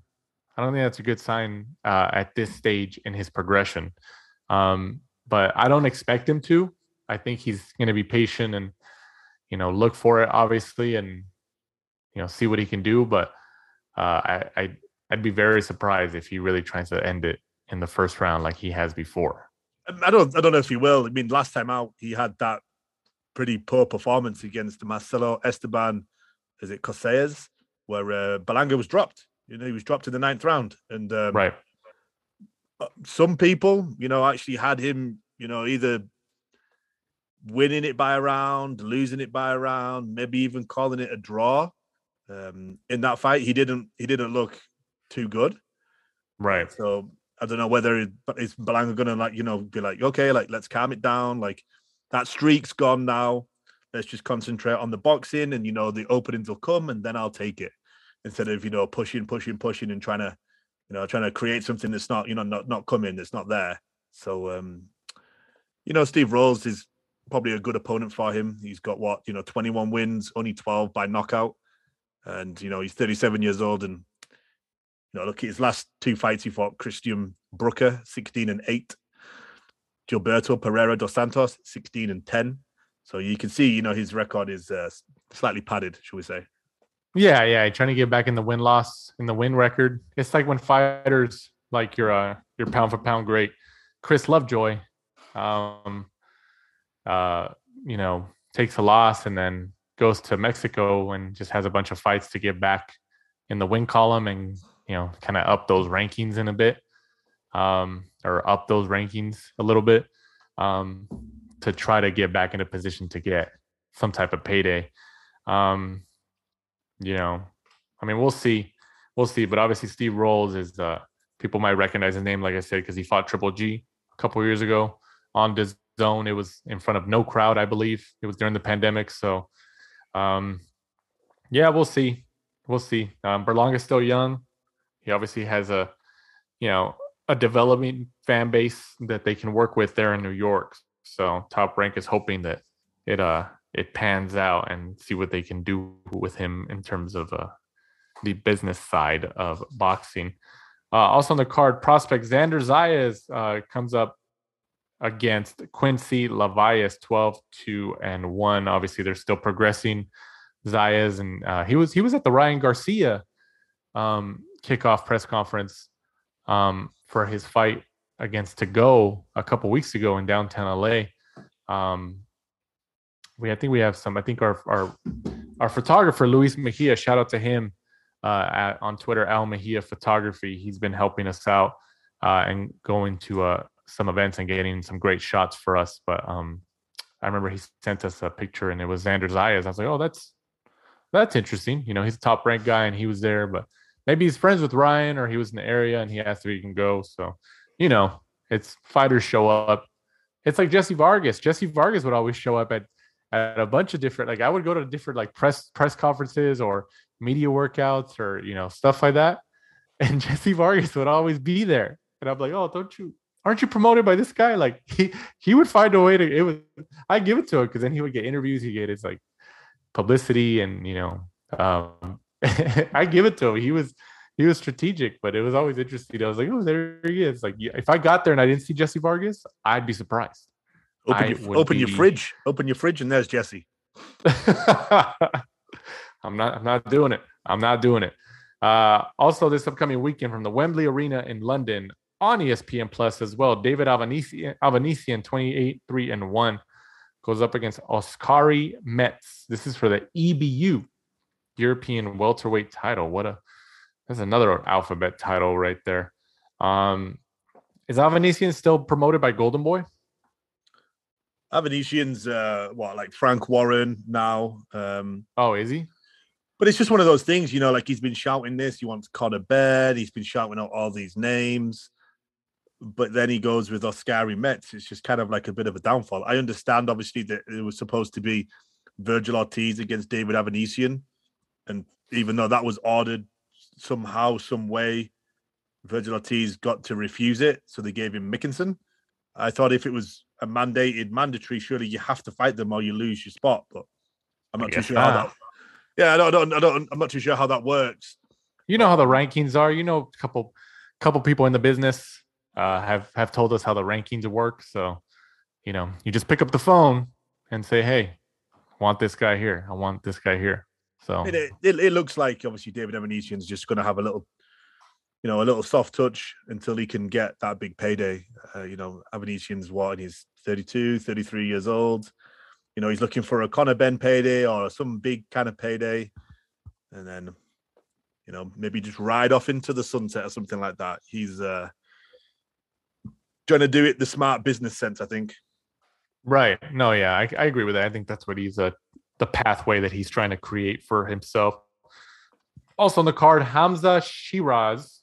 At this stage in his progression. But I don't expect him to. I think he's going to be patient and look for it, obviously, and see what he can do. But I'd be very surprised if he really tries to end it in the first round like he has before.
I don't know if he will. I mean, last time out, he had that pretty poor performance against Marcelo Esteban, is it Casillas, where Berlanga was dropped. He was dropped in the 9th round. And
right.
Some people, actually had him, either winning it by a round, losing it by a round, maybe even calling it a draw. In that fight, he didn't look too good.
Right.
So I don't know whether is Berlanga going to be like, okay, let's calm it down. Like that streak's gone now. Let's just concentrate on the boxing, and the openings will come, and then I'll take it. Instead of pushing and trying to create something that's not not coming, that's not there. So Steve Rolls is probably a good opponent for him. He's got 21 wins, only 12 by knockout, and he's 37 years old. And look at his last 2 fights. He fought Christian Brooker, 16-8, Gilberto Pereira dos Santos, 16-10. So you can see his record is slightly padded, shall we say.
Yeah, trying to get back in the win record. It's like when fighters like your pound for pound great Chris Lovejoy, takes a loss and then goes to Mexico and just has a bunch of fights to get back in the win column and kind of up those rankings in a bit, or up those rankings a little bit, to try to get back in a position to get some type of payday. I mean, we'll see. We'll see. But obviously, Steve Rolls is people might recognize his name, like I said, because he fought Triple G a couple years ago on this zone. It was in front of no crowd, I believe. It was during the pandemic. So, yeah, we'll see. We'll see. Berlanga's still young. He obviously has a developing fan base that they can work with there in New York. So Top Rank is hoping that it pans out and see what they can do with him in terms of the business side of boxing. Also on the card, prospect Xander Zayas comes up against Quincy Lavias, 12-2-1. Obviously, they're still progressing. Zayas and he was at the Ryan Garcia kickoff press conference for his fight against To Go a couple weeks ago in downtown LA. I think we have some. I think our photographer Luis Mejia, shout out to him on Twitter, Al Mejia Photography. He's been helping us out and going to some events and getting some great shots for us. But I remember he sent us a picture and it was Xander Zayas. I was like, oh, that's interesting. You know, he's a Top Rank guy and he was there, but maybe he's friends with Ryan or he was in the area and he asked if he can go. So, you know, it's fighters show up. It's like Jesse Vargas. Jesse Vargas would always show up at a bunch of different, like I would go to different like press conferences or media workouts or, you know, stuff like that. And Jesse Vargas would always be there. And I'm like, oh, aren't you promoted by this guy? Like he would find a way to, I give it to him because then he would get interviews. He get his like publicity and, you know, I give it to him. He was strategic, but it was always interesting. I was like, oh, there he is. Like if I got there and I didn't see Jesse Vargas, I'd be surprised.
Open your fridge, and there's Jesse.
I'm not doing it. I'm not doing it. Also, this upcoming weekend from the Wembley Arena in London on ESPN Plus as well, David Avanesian, 28-3-1, goes up against Oskari Metz. This is for the EBU, European welterweight title. That's another alphabet title right there. Is Avanesian still promoted by Golden Boy?
Avanesian's like Frank Warren now.
Oh, is he?
But it's just one of those things, you know, like he's been shouting this. He wants Conor Baird. He's been shouting out all these names. But then he goes with Oskari Metz. It's just kind of like a bit of a downfall. I understand, obviously, that it was supposed to be Virgil Ortiz against David Avanesian. And even though that was ordered somehow, some way, Virgil Ortiz got to refuse it. So they gave him Mickinson. I thought if it was a mandatory, surely you have to fight them or you lose your spot. But I'm not too sure how that. Yeah, I'm not too sure how that works.
You know how the rankings are. You know, a couple people in the business have told us how the rankings work. So, you know, you just pick up the phone and say, "Hey, I want this guy here. I want this guy here." So
it looks like obviously David Avanesian's just going to have a little soft touch until he can get that big payday. Avanesian's he's 32, 33 years old. You know, he's looking for a Conor Benn payday or some big kind of payday. And then, you know, maybe just ride off into the sunset or something like that. He's trying to do it the smart business sense, I think.
Right. No, yeah, I agree with that. I think that's what he's the pathway that he's trying to create for himself. Also on the card, Hamza Shiraz,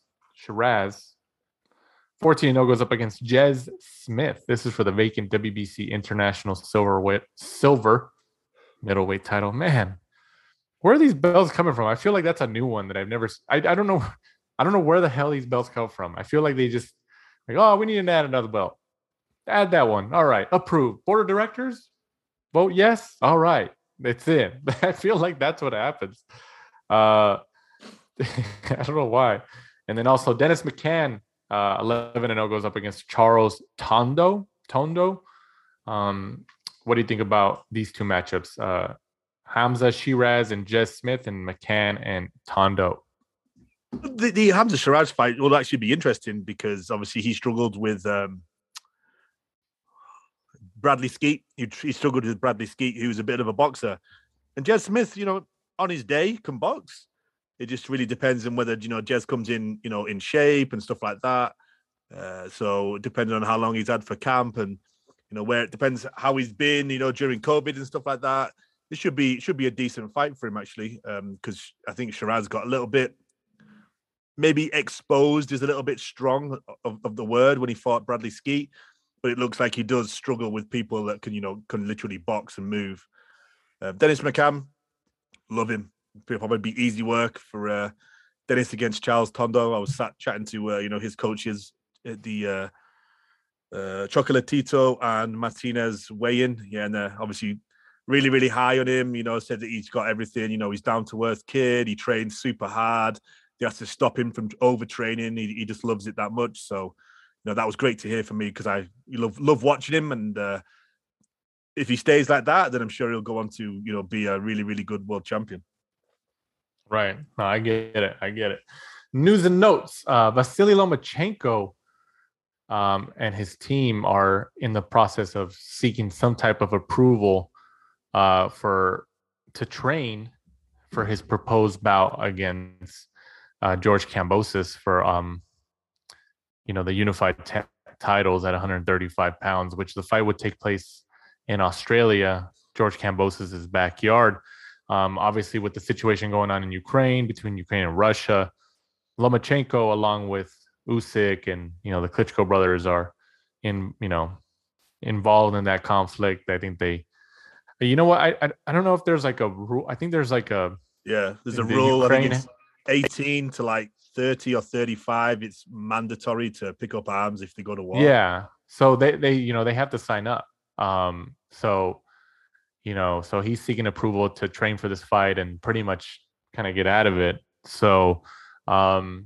14-0, goes up against Jez Smith. This is for the vacant WBC International Silver middleweight title. Man, where are these belts coming from? I feel like that's a new one that I've never. I don't know. I don't know where the hell these belts come from. I feel like they just like, oh, we need to add another belt. Add that one. All right, approved. Board of directors vote yes. All right, it's in. I feel like that's what happens. I don't know why. And then also Dennis McCann, 11-0, goes up against Charles Tondo. What do you think about these two matchups? Hamza Shiraz and Jez Smith, and McCann and Tondo.
The Hamza Shiraz fight will actually be interesting because obviously he struggled with Bradley Skeet. He struggled with Bradley Skeet, who's a bit of a boxer. And Jez Smith, you know, on his day can box. It just really depends on whether, you know, Jez comes in, you know, in shape and stuff like that. So depending on how long he's had for camp and, you know, where it depends how he's been, you know, during COVID and stuff like that. It should be a decent fight for him actually, because I think Shiraz got a little bit maybe exposed is a little bit strong of the word when he fought Bradley Skeet, but it looks like he does struggle with people that can literally box and move. Dennis McCann, love him. It'll probably be easy work for Dennis against Charles Tondo. I was sat chatting to his coaches at the Chocolatito and Martinez weigh-in. Yeah, and obviously really, really high on him, said that he's got everything, he's down-to-earth kid, he trains super hard, they have to stop him from overtraining, he just loves it that much. So, that was great to hear from me because I love watching him, and if he stays like that, then I'm sure he'll go on to, be a really, really good world champion.
Right. No, I get it. News and notes. Vasily Lomachenko and his team are in the process of seeking some type of approval to train for his proposed bout against George Kambosos for the unified titles at 135 pounds, which the fight would take place in Australia, George Kambosos' backyard. Obviously, with the situation going on in Ukraine, between Ukraine and Russia, Lomachenko, along with Usyk and the Klitschko brothers, are involved in that conflict. I think they. I don't know if there's like a rule. I think there's like a
there's a rule. Ukraine, I think it's 18 to like 30 or 35. It's mandatory to pick up arms if they go to war.
Yeah, so they have to sign up. So he's seeking approval to train for this fight and pretty much kind of get out of it. So, I'd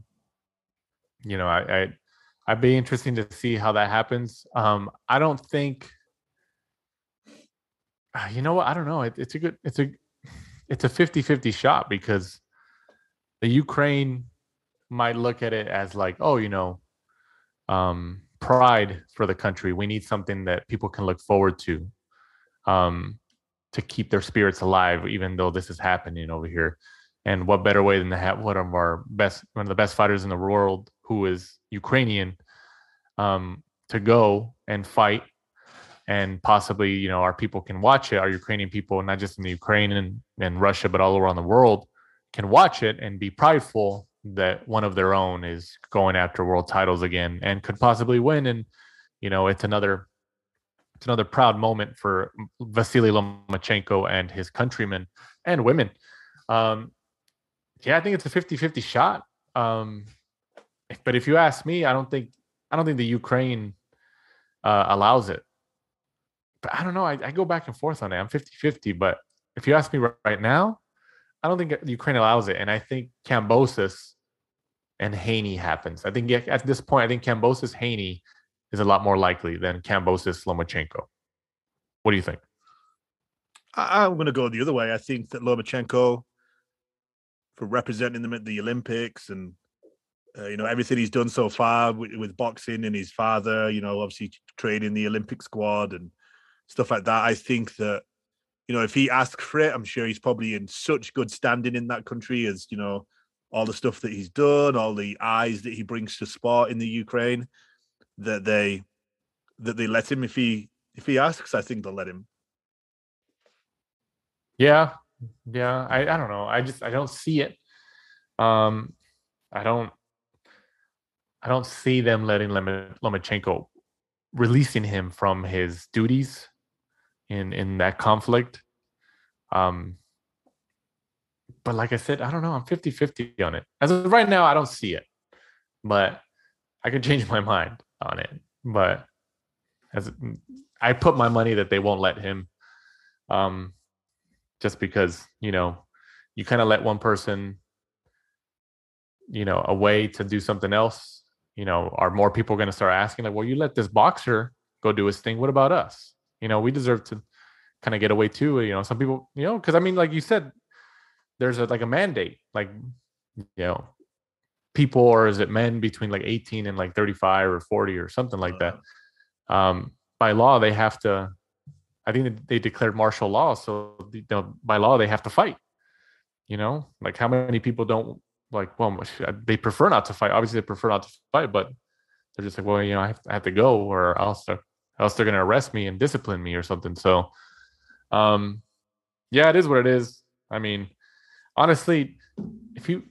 be interesting to see how that happens. I don't think. I don't know. It's a 50-50 shot because the Ukraine might look at it as like, pride for the country. We need something that people can look forward to keep their spirits alive, even though this is happening over here. And what better way than to have one of the best fighters in the world, who is Ukrainian, to go and fight. And possibly, our people can watch it. Our Ukrainian people, not just in the Ukraine and Russia, but all around the world, can watch it and be prideful that one of their own is going after world titles again and could possibly win. And, it's another proud moment for Vasily Lomachenko and his countrymen and women. I think it's a 50-50 shot. But if you ask me, I don't think the Ukraine allows it. But I don't know. I go back and forth on it. I'm 50-50. But if you ask me right now, I don't think Ukraine allows it. And I think Kambosos and Haney happens. I think at this point, Kambosos Haney is a lot more likely than Kambosos Lomachenko. What do you think?
I'm going to go the other way. I think that Lomachenko, for representing them at the Olympics and everything he's done so far with boxing and his father, obviously training the Olympic squad and stuff like that. I think that, if he asks for it, I'm sure he's probably in such good standing in that country as, all the stuff that he's done, all the eyes that he brings to sport in the Ukraine, that they let him. If he asks, I think they'll let him.
Yeah. I don't know. I don't see it. I don't see them letting Lomachenko, releasing him from his duties in that conflict. But like I said, I don't know. I'm 50-50 on it. As of right now, I don't see it. But I could change my mind on it. But as I put my money that they won't let him, just because, you kind of let one person, away to do something else, are more people going to start asking, like, well, you let this boxer go do his thing. What about us? We deserve to kind of get away too. Some people, because like you said, there's a mandate, like, people, or is it men between like 18 and like 35 or 40 or something like that. By law, they have to, I think they declared martial law. So by law, they have to fight, like how many people don't they prefer not to fight. Obviously they prefer not to fight, but they're just like, well, I have to go or else they're going to arrest me and discipline me or something. So, Yeah, it is what it is. I mean, honestly, if you,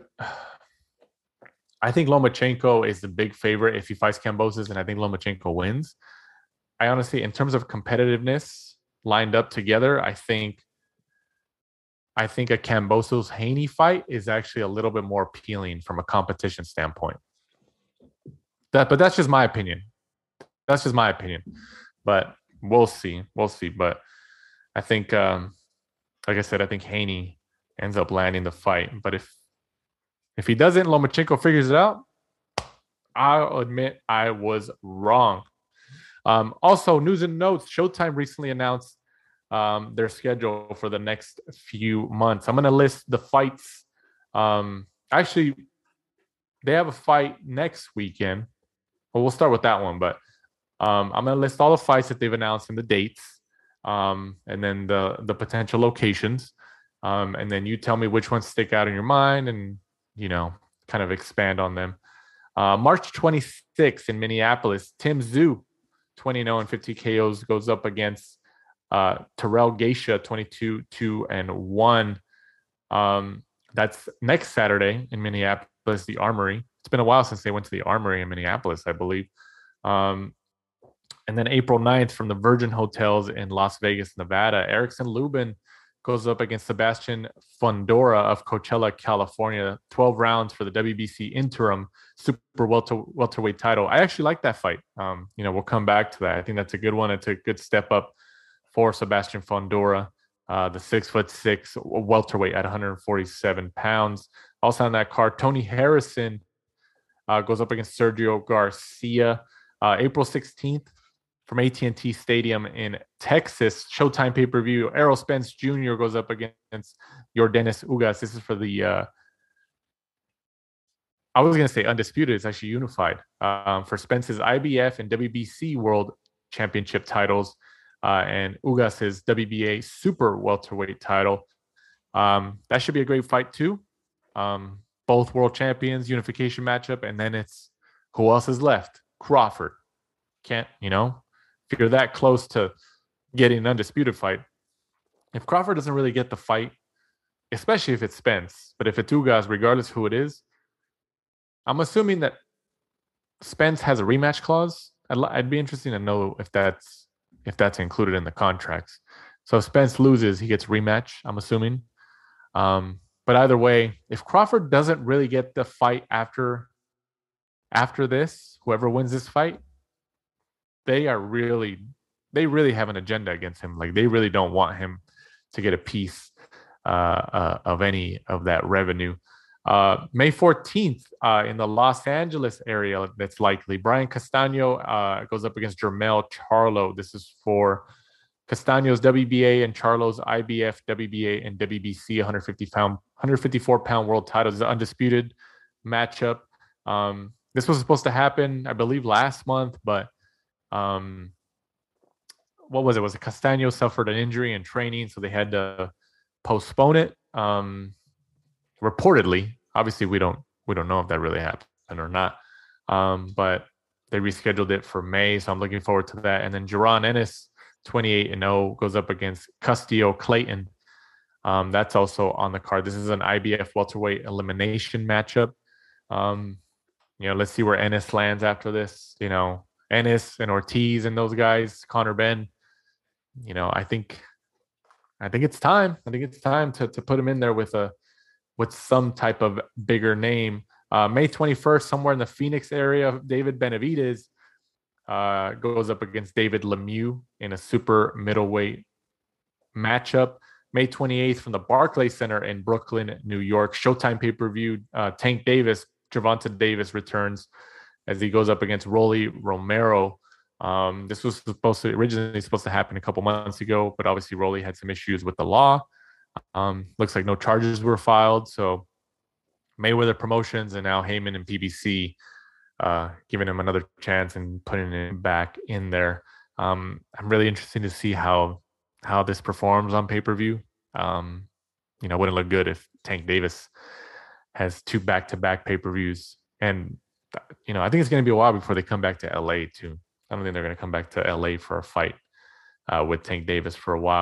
I think Lomachenko is the big favorite if he fights Kambosos, and I think Lomachenko wins. I honestly, in terms of competitiveness lined up together, I think a Kambosos Haney fight is actually a little bit more appealing from a competition standpoint. But that's just my opinion. That's just my opinion. But we'll see. We'll see. But I think, like I said, I think Haney ends up landing the fight. But if he doesn't, Lomachenko figures it out. I'll admit I was wrong. Also, news and notes. Showtime recently announced their schedule for the next few months. I'm going to list the fights. Actually, they have a fight next weekend. Well, we'll start with that one, but I'm going to list all the fights that they've announced and the dates, and then the potential locations. And then you tell me which ones stick out in your mind and, kind of expand on them. March 26th in Minneapolis, Tim Tszyu, 20-0 and 50 KOs, goes up against Terrell Geisha, 22-2-1. That's next Saturday in Minneapolis, the Armory. It's been a while since they went to the Armory in Minneapolis, I believe. And then April 9th from the Virgin Hotels in Las Vegas, Nevada, Erickson Lubin goes up against Sebastian Fundora of Coachella, California. 12 rounds for the WBC interim super welterweight title. I actually like that fight. We'll come back to that. I think that's a good one. It's a good step up for Sebastian Fundora, the 6'6" welterweight at 147 pounds. Also on that card, Tony Harrison goes up against Sergio Garcia. April 16th from AT&T Stadium in Texas, Showtime pay-per-view. Errol Spence Jr. goes up against Yordenis Ugas. This is for the, I was going to say undisputed. It's actually unified for Spence's IBF and WBC World Championship titles, and Ugas's WBA Super Welterweight title. That should be a great fight too. Both world champions, unification matchup, and then it's who else is left? Crawford. Can't, if you're that close to getting an undisputed fight, if Crawford doesn't really get the fight, especially if it's Spence, but if it's Ugas, regardless who it is, I'm assuming that Spence has a rematch clause. I'd be interested to know if that's included in the contracts. So if Spence loses, he gets rematch, I'm assuming. But either way, if Crawford doesn't really get the fight after this, whoever wins this fight, they really have an agenda against him. Like, they really don't want him to get a piece of any of that revenue. May 14th in the Los Angeles area, that's likely. Brian Castano goes up against Jermell Charlo. This is for Castano's WBA and Charlo's IBF, WBA, and WBC 154-pound world titles. This is an undisputed matchup. This was supposed to happen, I believe, last month, but what was it? Was it Castano suffered an injury in training, so they had to postpone it? Reportedly, obviously we don't know if that really happened or not, but they rescheduled it for May, so I'm looking forward to that. And then Jaron Ennis, 28-0, goes up against Castillo Clayton. That's also on the card. This is an IBF welterweight elimination matchup. Let's see where Ennis lands after this. Ennis and Ortiz and those guys, Conor Benn. I think it's time. I think it's time to put him in there with some type of bigger name. May 21st, somewhere in the Phoenix area, David Benavidez goes up against David Lemieux in a super middleweight matchup. May 28th from the Barclays Center in Brooklyn, New York, Showtime pay-per-view. Tank Davis, Gervonta Davis returns as he goes up against Rolly Romero. This was originally supposed to happen a couple months ago, but obviously Rolly had some issues with the law. Looks like no charges were filed. So Mayweather Promotions and now Heyman and PBC giving him another chance and putting him back in there. I'm really interested to see how this performs on pay-per-view. Wouldn't look good if Tank Davis has 2 back-to-back pay-per-views. And, I think it's going to be a while before they come back to LA too. I don't think they're going to come back to LA for a fight with Tank Davis for a while.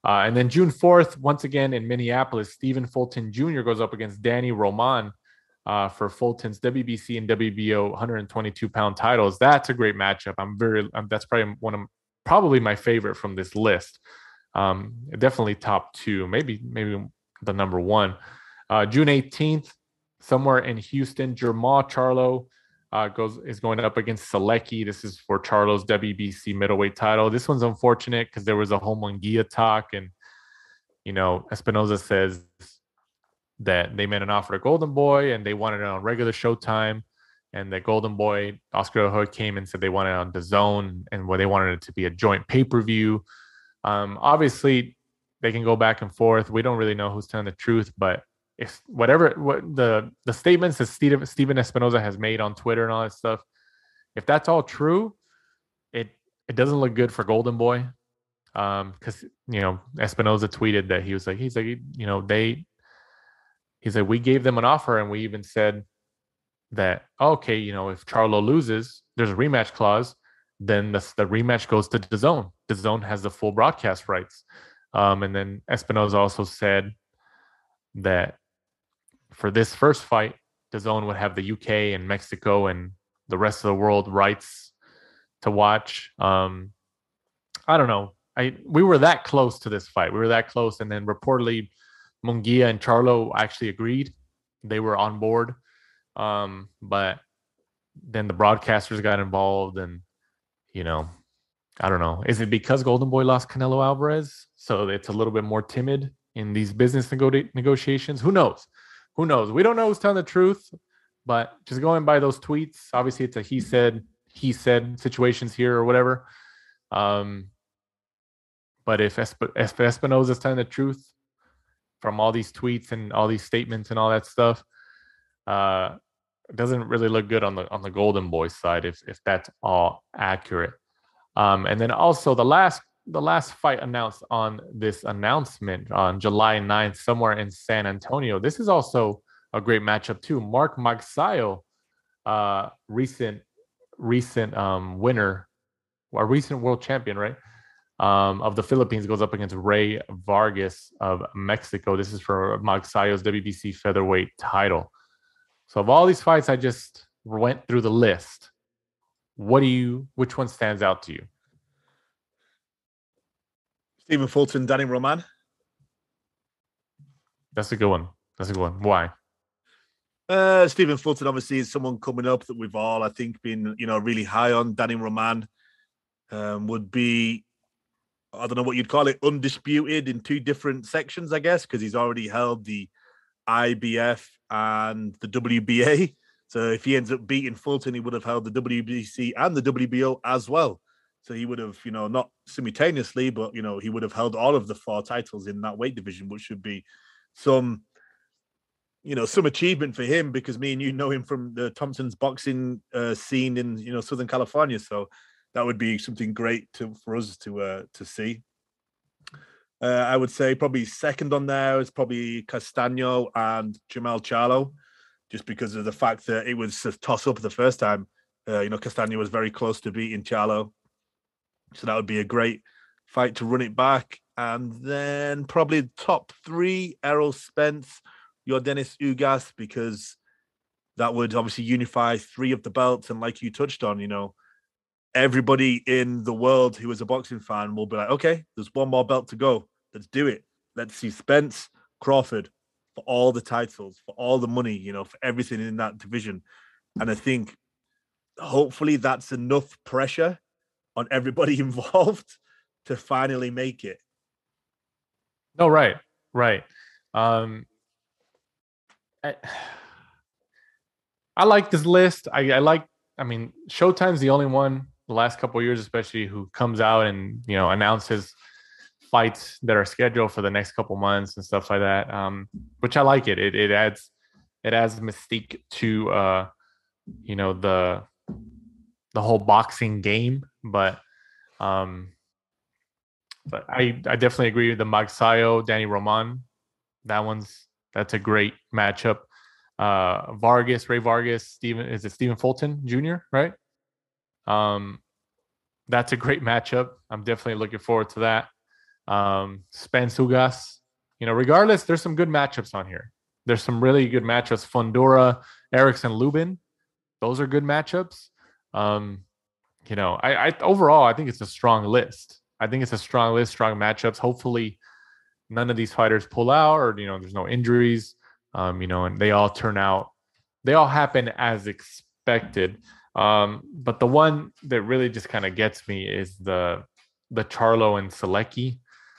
And then June 4th, once again in Minneapolis, Stephen Fulton Jr. goes up against Danny Roman for Fulton's WBC and WBO 122-pound titles. That's a great matchup. That's probably my favorite from this list. Definitely top two, maybe the number one. June 18th, somewhere in Houston, Jermall Charlo is going up against Selecki. This is for Charlo's WBC middleweight title. This one's unfortunate because there was a whole Munguia talk, and Espinoza says that they made an offer to Golden Boy and they wanted it on regular Showtime, and that Golden Boy, Oscar De La Hoya, came and said they wanted it on DAZN, and they wanted it to be a joint pay-per-view. Obviously, they can go back and forth. We don't really know who's telling the truth, but if what the statements that Steven Espinoza has made on Twitter and all that stuff, if that's all true, it doesn't look good for Golden Boy. Because Espinoza tweeted that he's like we gave them an offer, and we even said that okay, if Charlo loses, there's a rematch clause, then the rematch goes to DAZN. DAZN has the full broadcast rights. And then Espinoza also said that for this first fight, DAZN would have the UK and Mexico and the rest of the world rights to watch. I don't know. We were that close to this fight. We were that close. And then reportedly Munguia and Charlo actually agreed. They were on board. But then the broadcasters got involved, and, I don't know. Is it because Golden Boy lost Canelo Alvarez, so it's a little bit more timid in these business negotiations? Who knows? We don't know who's telling the truth, but just going by those tweets, obviously it's a he said situations here or whatever. But if Espinoza is telling the truth from all these tweets and all these statements and all that stuff, it doesn't really look good on the Golden Boy side if that's all accurate. And then also the last fight announced on this announcement on July 9th, somewhere in San Antonio. This is also a great matchup too. Mark Magsayo, recent winner, or recent world champion, right? Of the Philippines, goes up against Ray Vargas of Mexico. This is for Magsayo's WBC featherweight title. So of all these fights I just went through the list, which one stands out to you?
Stephen Fulton, Danny Roman.
That's a good one. Why?
Stephen Fulton obviously is someone coming up that we've all, I think, been really high on. Danny Roman would be, I don't know what you'd call it, undisputed in two different sections, I guess, because he's already held the IBF and the WBA. So if he ends up beating Fulton, he would have held the WBC and the WBO as well. So he would have, not simultaneously, but, he would have held all of the 4 titles in that weight division, which should be some achievement for him, because me and you know him from the Thompson's boxing scene in, Southern California. So that would be something great for us to see. I would say probably second on there is probably Castaño and Jermall Charlo, just because of the fact that it was a toss-up the first time. Castaño was very close to beating Charlo. So that would be a great fight to run it back. And then probably top 3, Errol Spence, Yordenis Ugas, because that would obviously unify 3 of the belts. And like you touched on, everybody in the world who is a boxing fan will be like, okay, there's one more belt to go. Let's do it. Let's see Spence, Crawford for all the titles, for all the money, for everything in that division. And I think hopefully that's enough pressure on everybody involved to finally make it.
No, right. I like this list. I mean, Showtime's the only one the last couple of years, especially, who comes out and, announces fights that are scheduled for the next couple months and stuff like that. Which I like it. It adds mystique to, the whole boxing game, but I definitely agree with the Magsayo, Danny Roman. That's a great matchup. Ray Vargas, Stephen Fulton Jr., right? That's a great matchup. I'm definitely looking forward to that. Spence Ugas. Regardless, there's some good matchups on here. There's some really good matchups. Fundora, Erickson, Lubin. Those are good matchups. I overall, I think it's a strong list. I think it's a strong list, strong matchups. Hopefully, none of these fighters pull out, or there's no injuries. And they all happen as expected. But the one that really just kind of gets me is the Charlo and Selecki.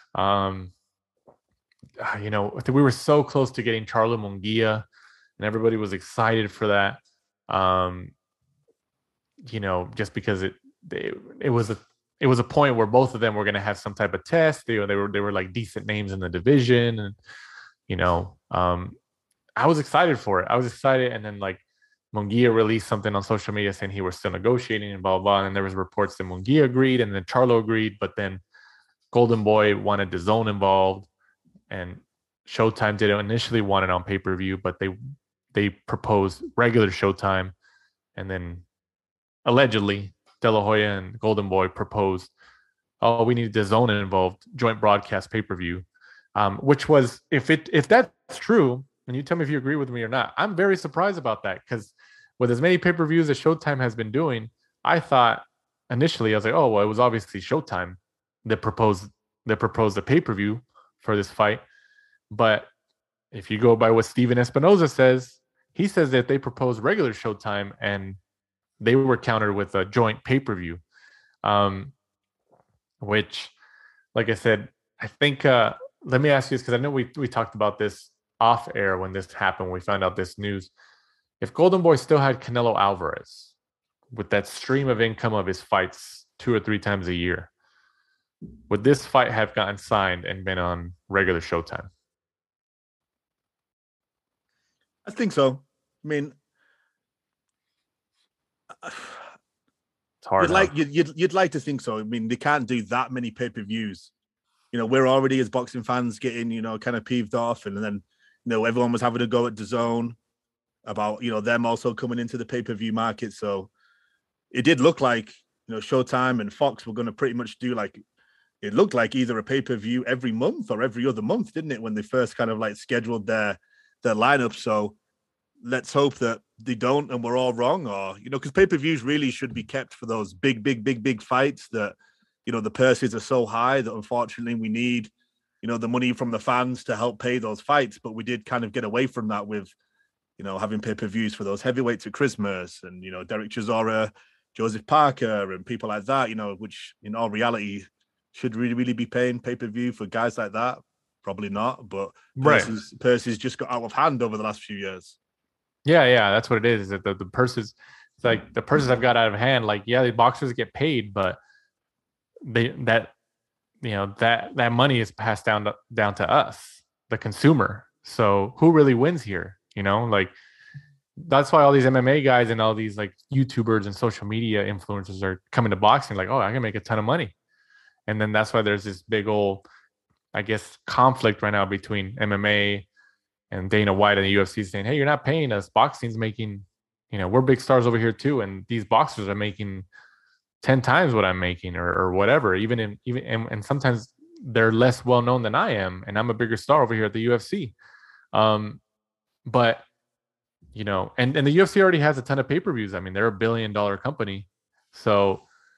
I think we were so close to getting Charlo Munguia, and everybody was excited for that. Just because it was a point where both of them were going to have some type of test. They were like decent names in the division, and I was excited for it. I was excited, and then like Munguia released something on social media saying he was still negotiating and blah blah blah. And there was reports that Munguia agreed, and then Charlo agreed, but then Golden Boy wanted DAZN involved, and Showtime didn't initially want it on pay-per-view, but they proposed regular Showtime, and then allegedly De La Hoya and Golden Boy proposed, oh, we need DAZN involved, joint broadcast pay-per-view, which was, if that's true, and you tell me if you agree with me or not, I'm very surprised about that, because with as many pay-per-views as Showtime has been doing, I thought initially, I was like, oh, well, it was obviously Showtime that proposed the pay-per-view for this fight. But if you go by what Steven Espinoza says, he says that they proposed regular Showtime and they were countered with a joint pay-per-view, which, like I said, I think, let me ask you this, because I know we talked about this off air when this happened. We found out this news. If Golden Boy still had Canelo Alvarez with that stream of income of his fights 2 or 3 times a year, would this fight have gotten signed and been on regular Showtime?
I think so. I mean,
it's hard.
You'd like to think so. I mean, they can't do that many pay-per-views. We're already, as boxing fans, getting kind of peeved off, and then everyone was having a go at DAZN about them also coming into the pay-per-view market. So it did look like Showtime and Fox were going to pretty much do, like, it looked like either a pay-per-view every month or every other month, didn't it, when they first kind of like scheduled their lineup. So let's hope that they don't and we're all wrong, or because pay-per-views really should be kept for those big fights that the purses are so high that unfortunately we need the money from the fans to help pay those fights. But we did kind of get away from that with having pay-per-views for those heavyweights at Christmas, and Derek Chisora, Joseph Parker, and people like that, which in all reality should really be paying pay-per-view for guys like that. Probably not, but purses just got out of hand over the last few years.
Yeah, that's what it is. That the purses, it's like the purses have got out of hand. Like, yeah, the boxers get paid, but that money is passed down to us, the consumer. So who really wins here? Like, that's why all these MMA guys and all these like YouTubers and social media influencers are coming to boxing. Like, oh, I can make a ton of money, and then that's why there's this big old, I guess, conflict right now between MMA and Dana White and the UFC, saying, hey, you're not paying us. Boxing's making, we're big stars over here too, and these boxers are making 10 times what I'm making, or whatever. And sometimes they're less well known than I am, and I'm a bigger star over here at the UFC. But and the UFC already has a ton of pay-per-views. I mean, they're $1 billion company, so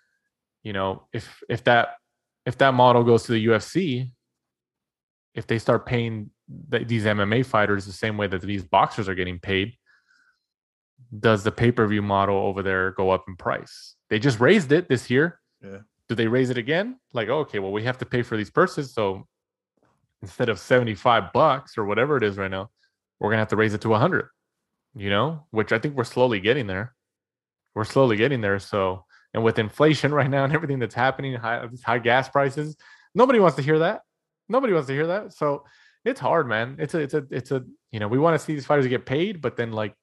if that model goes to the UFC, if they start paying these MMA fighters the same way that these boxers are getting paid, does the pay-per-view model over there go up in price? They just raised it this year.
Yeah.
Do they raise it again? Like, okay, well, we have to pay for these purses, so instead of $75 or whatever it is right now, we're gonna have to raise it to 100. Which I think we're slowly getting there. So, and with inflation right now and everything that's happening, high gas prices, nobody wants to hear that. So it's hard, man. It's a we want to see these fighters get paid, but then like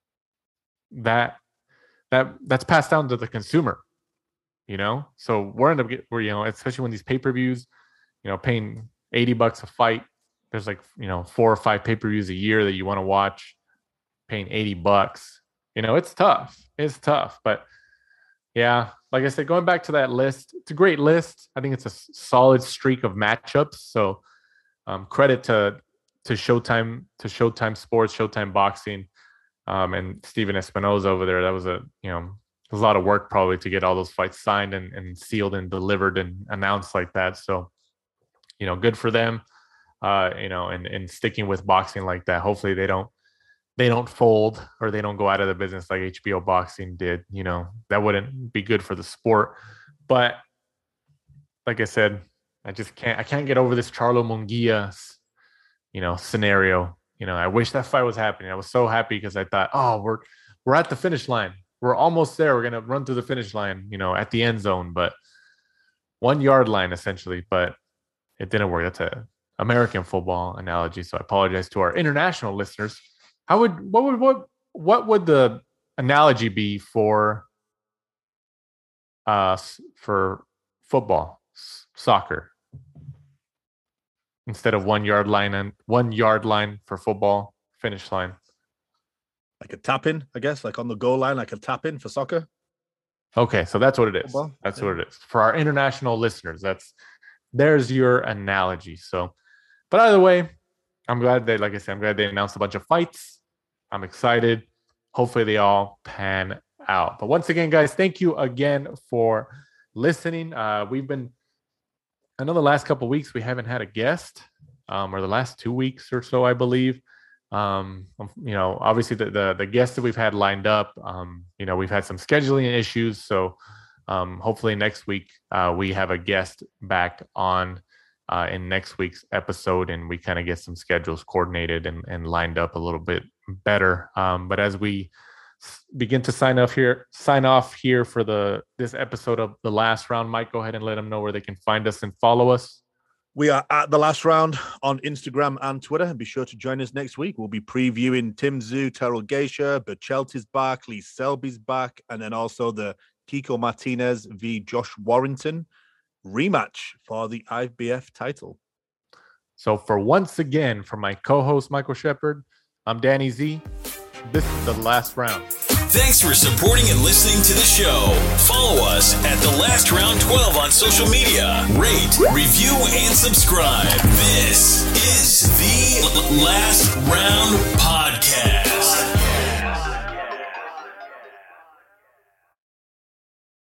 that's passed down to the consumer, so we're especially when these pay-per-views, paying $80 a fight. There's like 4 or 5 pay-per-views a year that you want to watch, paying $80. It's tough, but Yeah, like I said, going back to that list, it's a great list. I think it's a solid streak of matchups. So credit to Showtime, Sports, Showtime Boxing, and Steven Espinoza over there. That was a lot of work probably to get all those fights signed and sealed and delivered and announced like that. So, good for them. And sticking with boxing like that. Hopefully they don't fold or they don't go out of the business like HBO Boxing did. That wouldn't be good for the sport. But like I said, I can't get over this Charlo Munguia, scenario. I wish that fight was happening. I was so happy because I thought, we're at the finish line. We're almost there. We're going to run through the finish line, at the end zone, but 1 yard line essentially, but it didn't work. That's a American football analogy. So I apologize to our international listeners. What would the analogy be for football, soccer, instead of 1 yard line and 1 yard line for football, finish line?
Like a tap in, I guess, like on the goal line, like a tap in for soccer.
Okay, so that's what it is.
Football.
That's what it is for our international listeners. There's your analogy. So, but either way, I'm glad they announced a bunch of fights. I'm excited. Hopefully they all pan out. But once again, guys, thank you again for listening. I know the last couple of weeks we haven't had a guest, or the last 2 weeks or so, I believe. Obviously the guests that we've had lined up, we've had some scheduling issues. So hopefully next week we have a guest back on in next week's episode, and we kind of get some schedules coordinated and lined up a little bit better. But as we begin to sign off here for this episode of The Last Round, Mike, go ahead and let them know where they can find us and follow us.
We are at The Last Round on Instagram and Twitter. And be sure to join us next week. We'll be previewing Tim Tszyu, Terrell Gausha, Berchelti's back, Lee Selby's back, and then also the Kiko Martinez v. Josh Warrington rematch for the IBF title.
So for my co-host, Michael Shepard, I'm Danny Z. This is The Last Round.
Thanks for supporting and listening to the show. Follow us at The Last Round 12 on social media. Rate, review, and subscribe. This is The Last Round Podcast.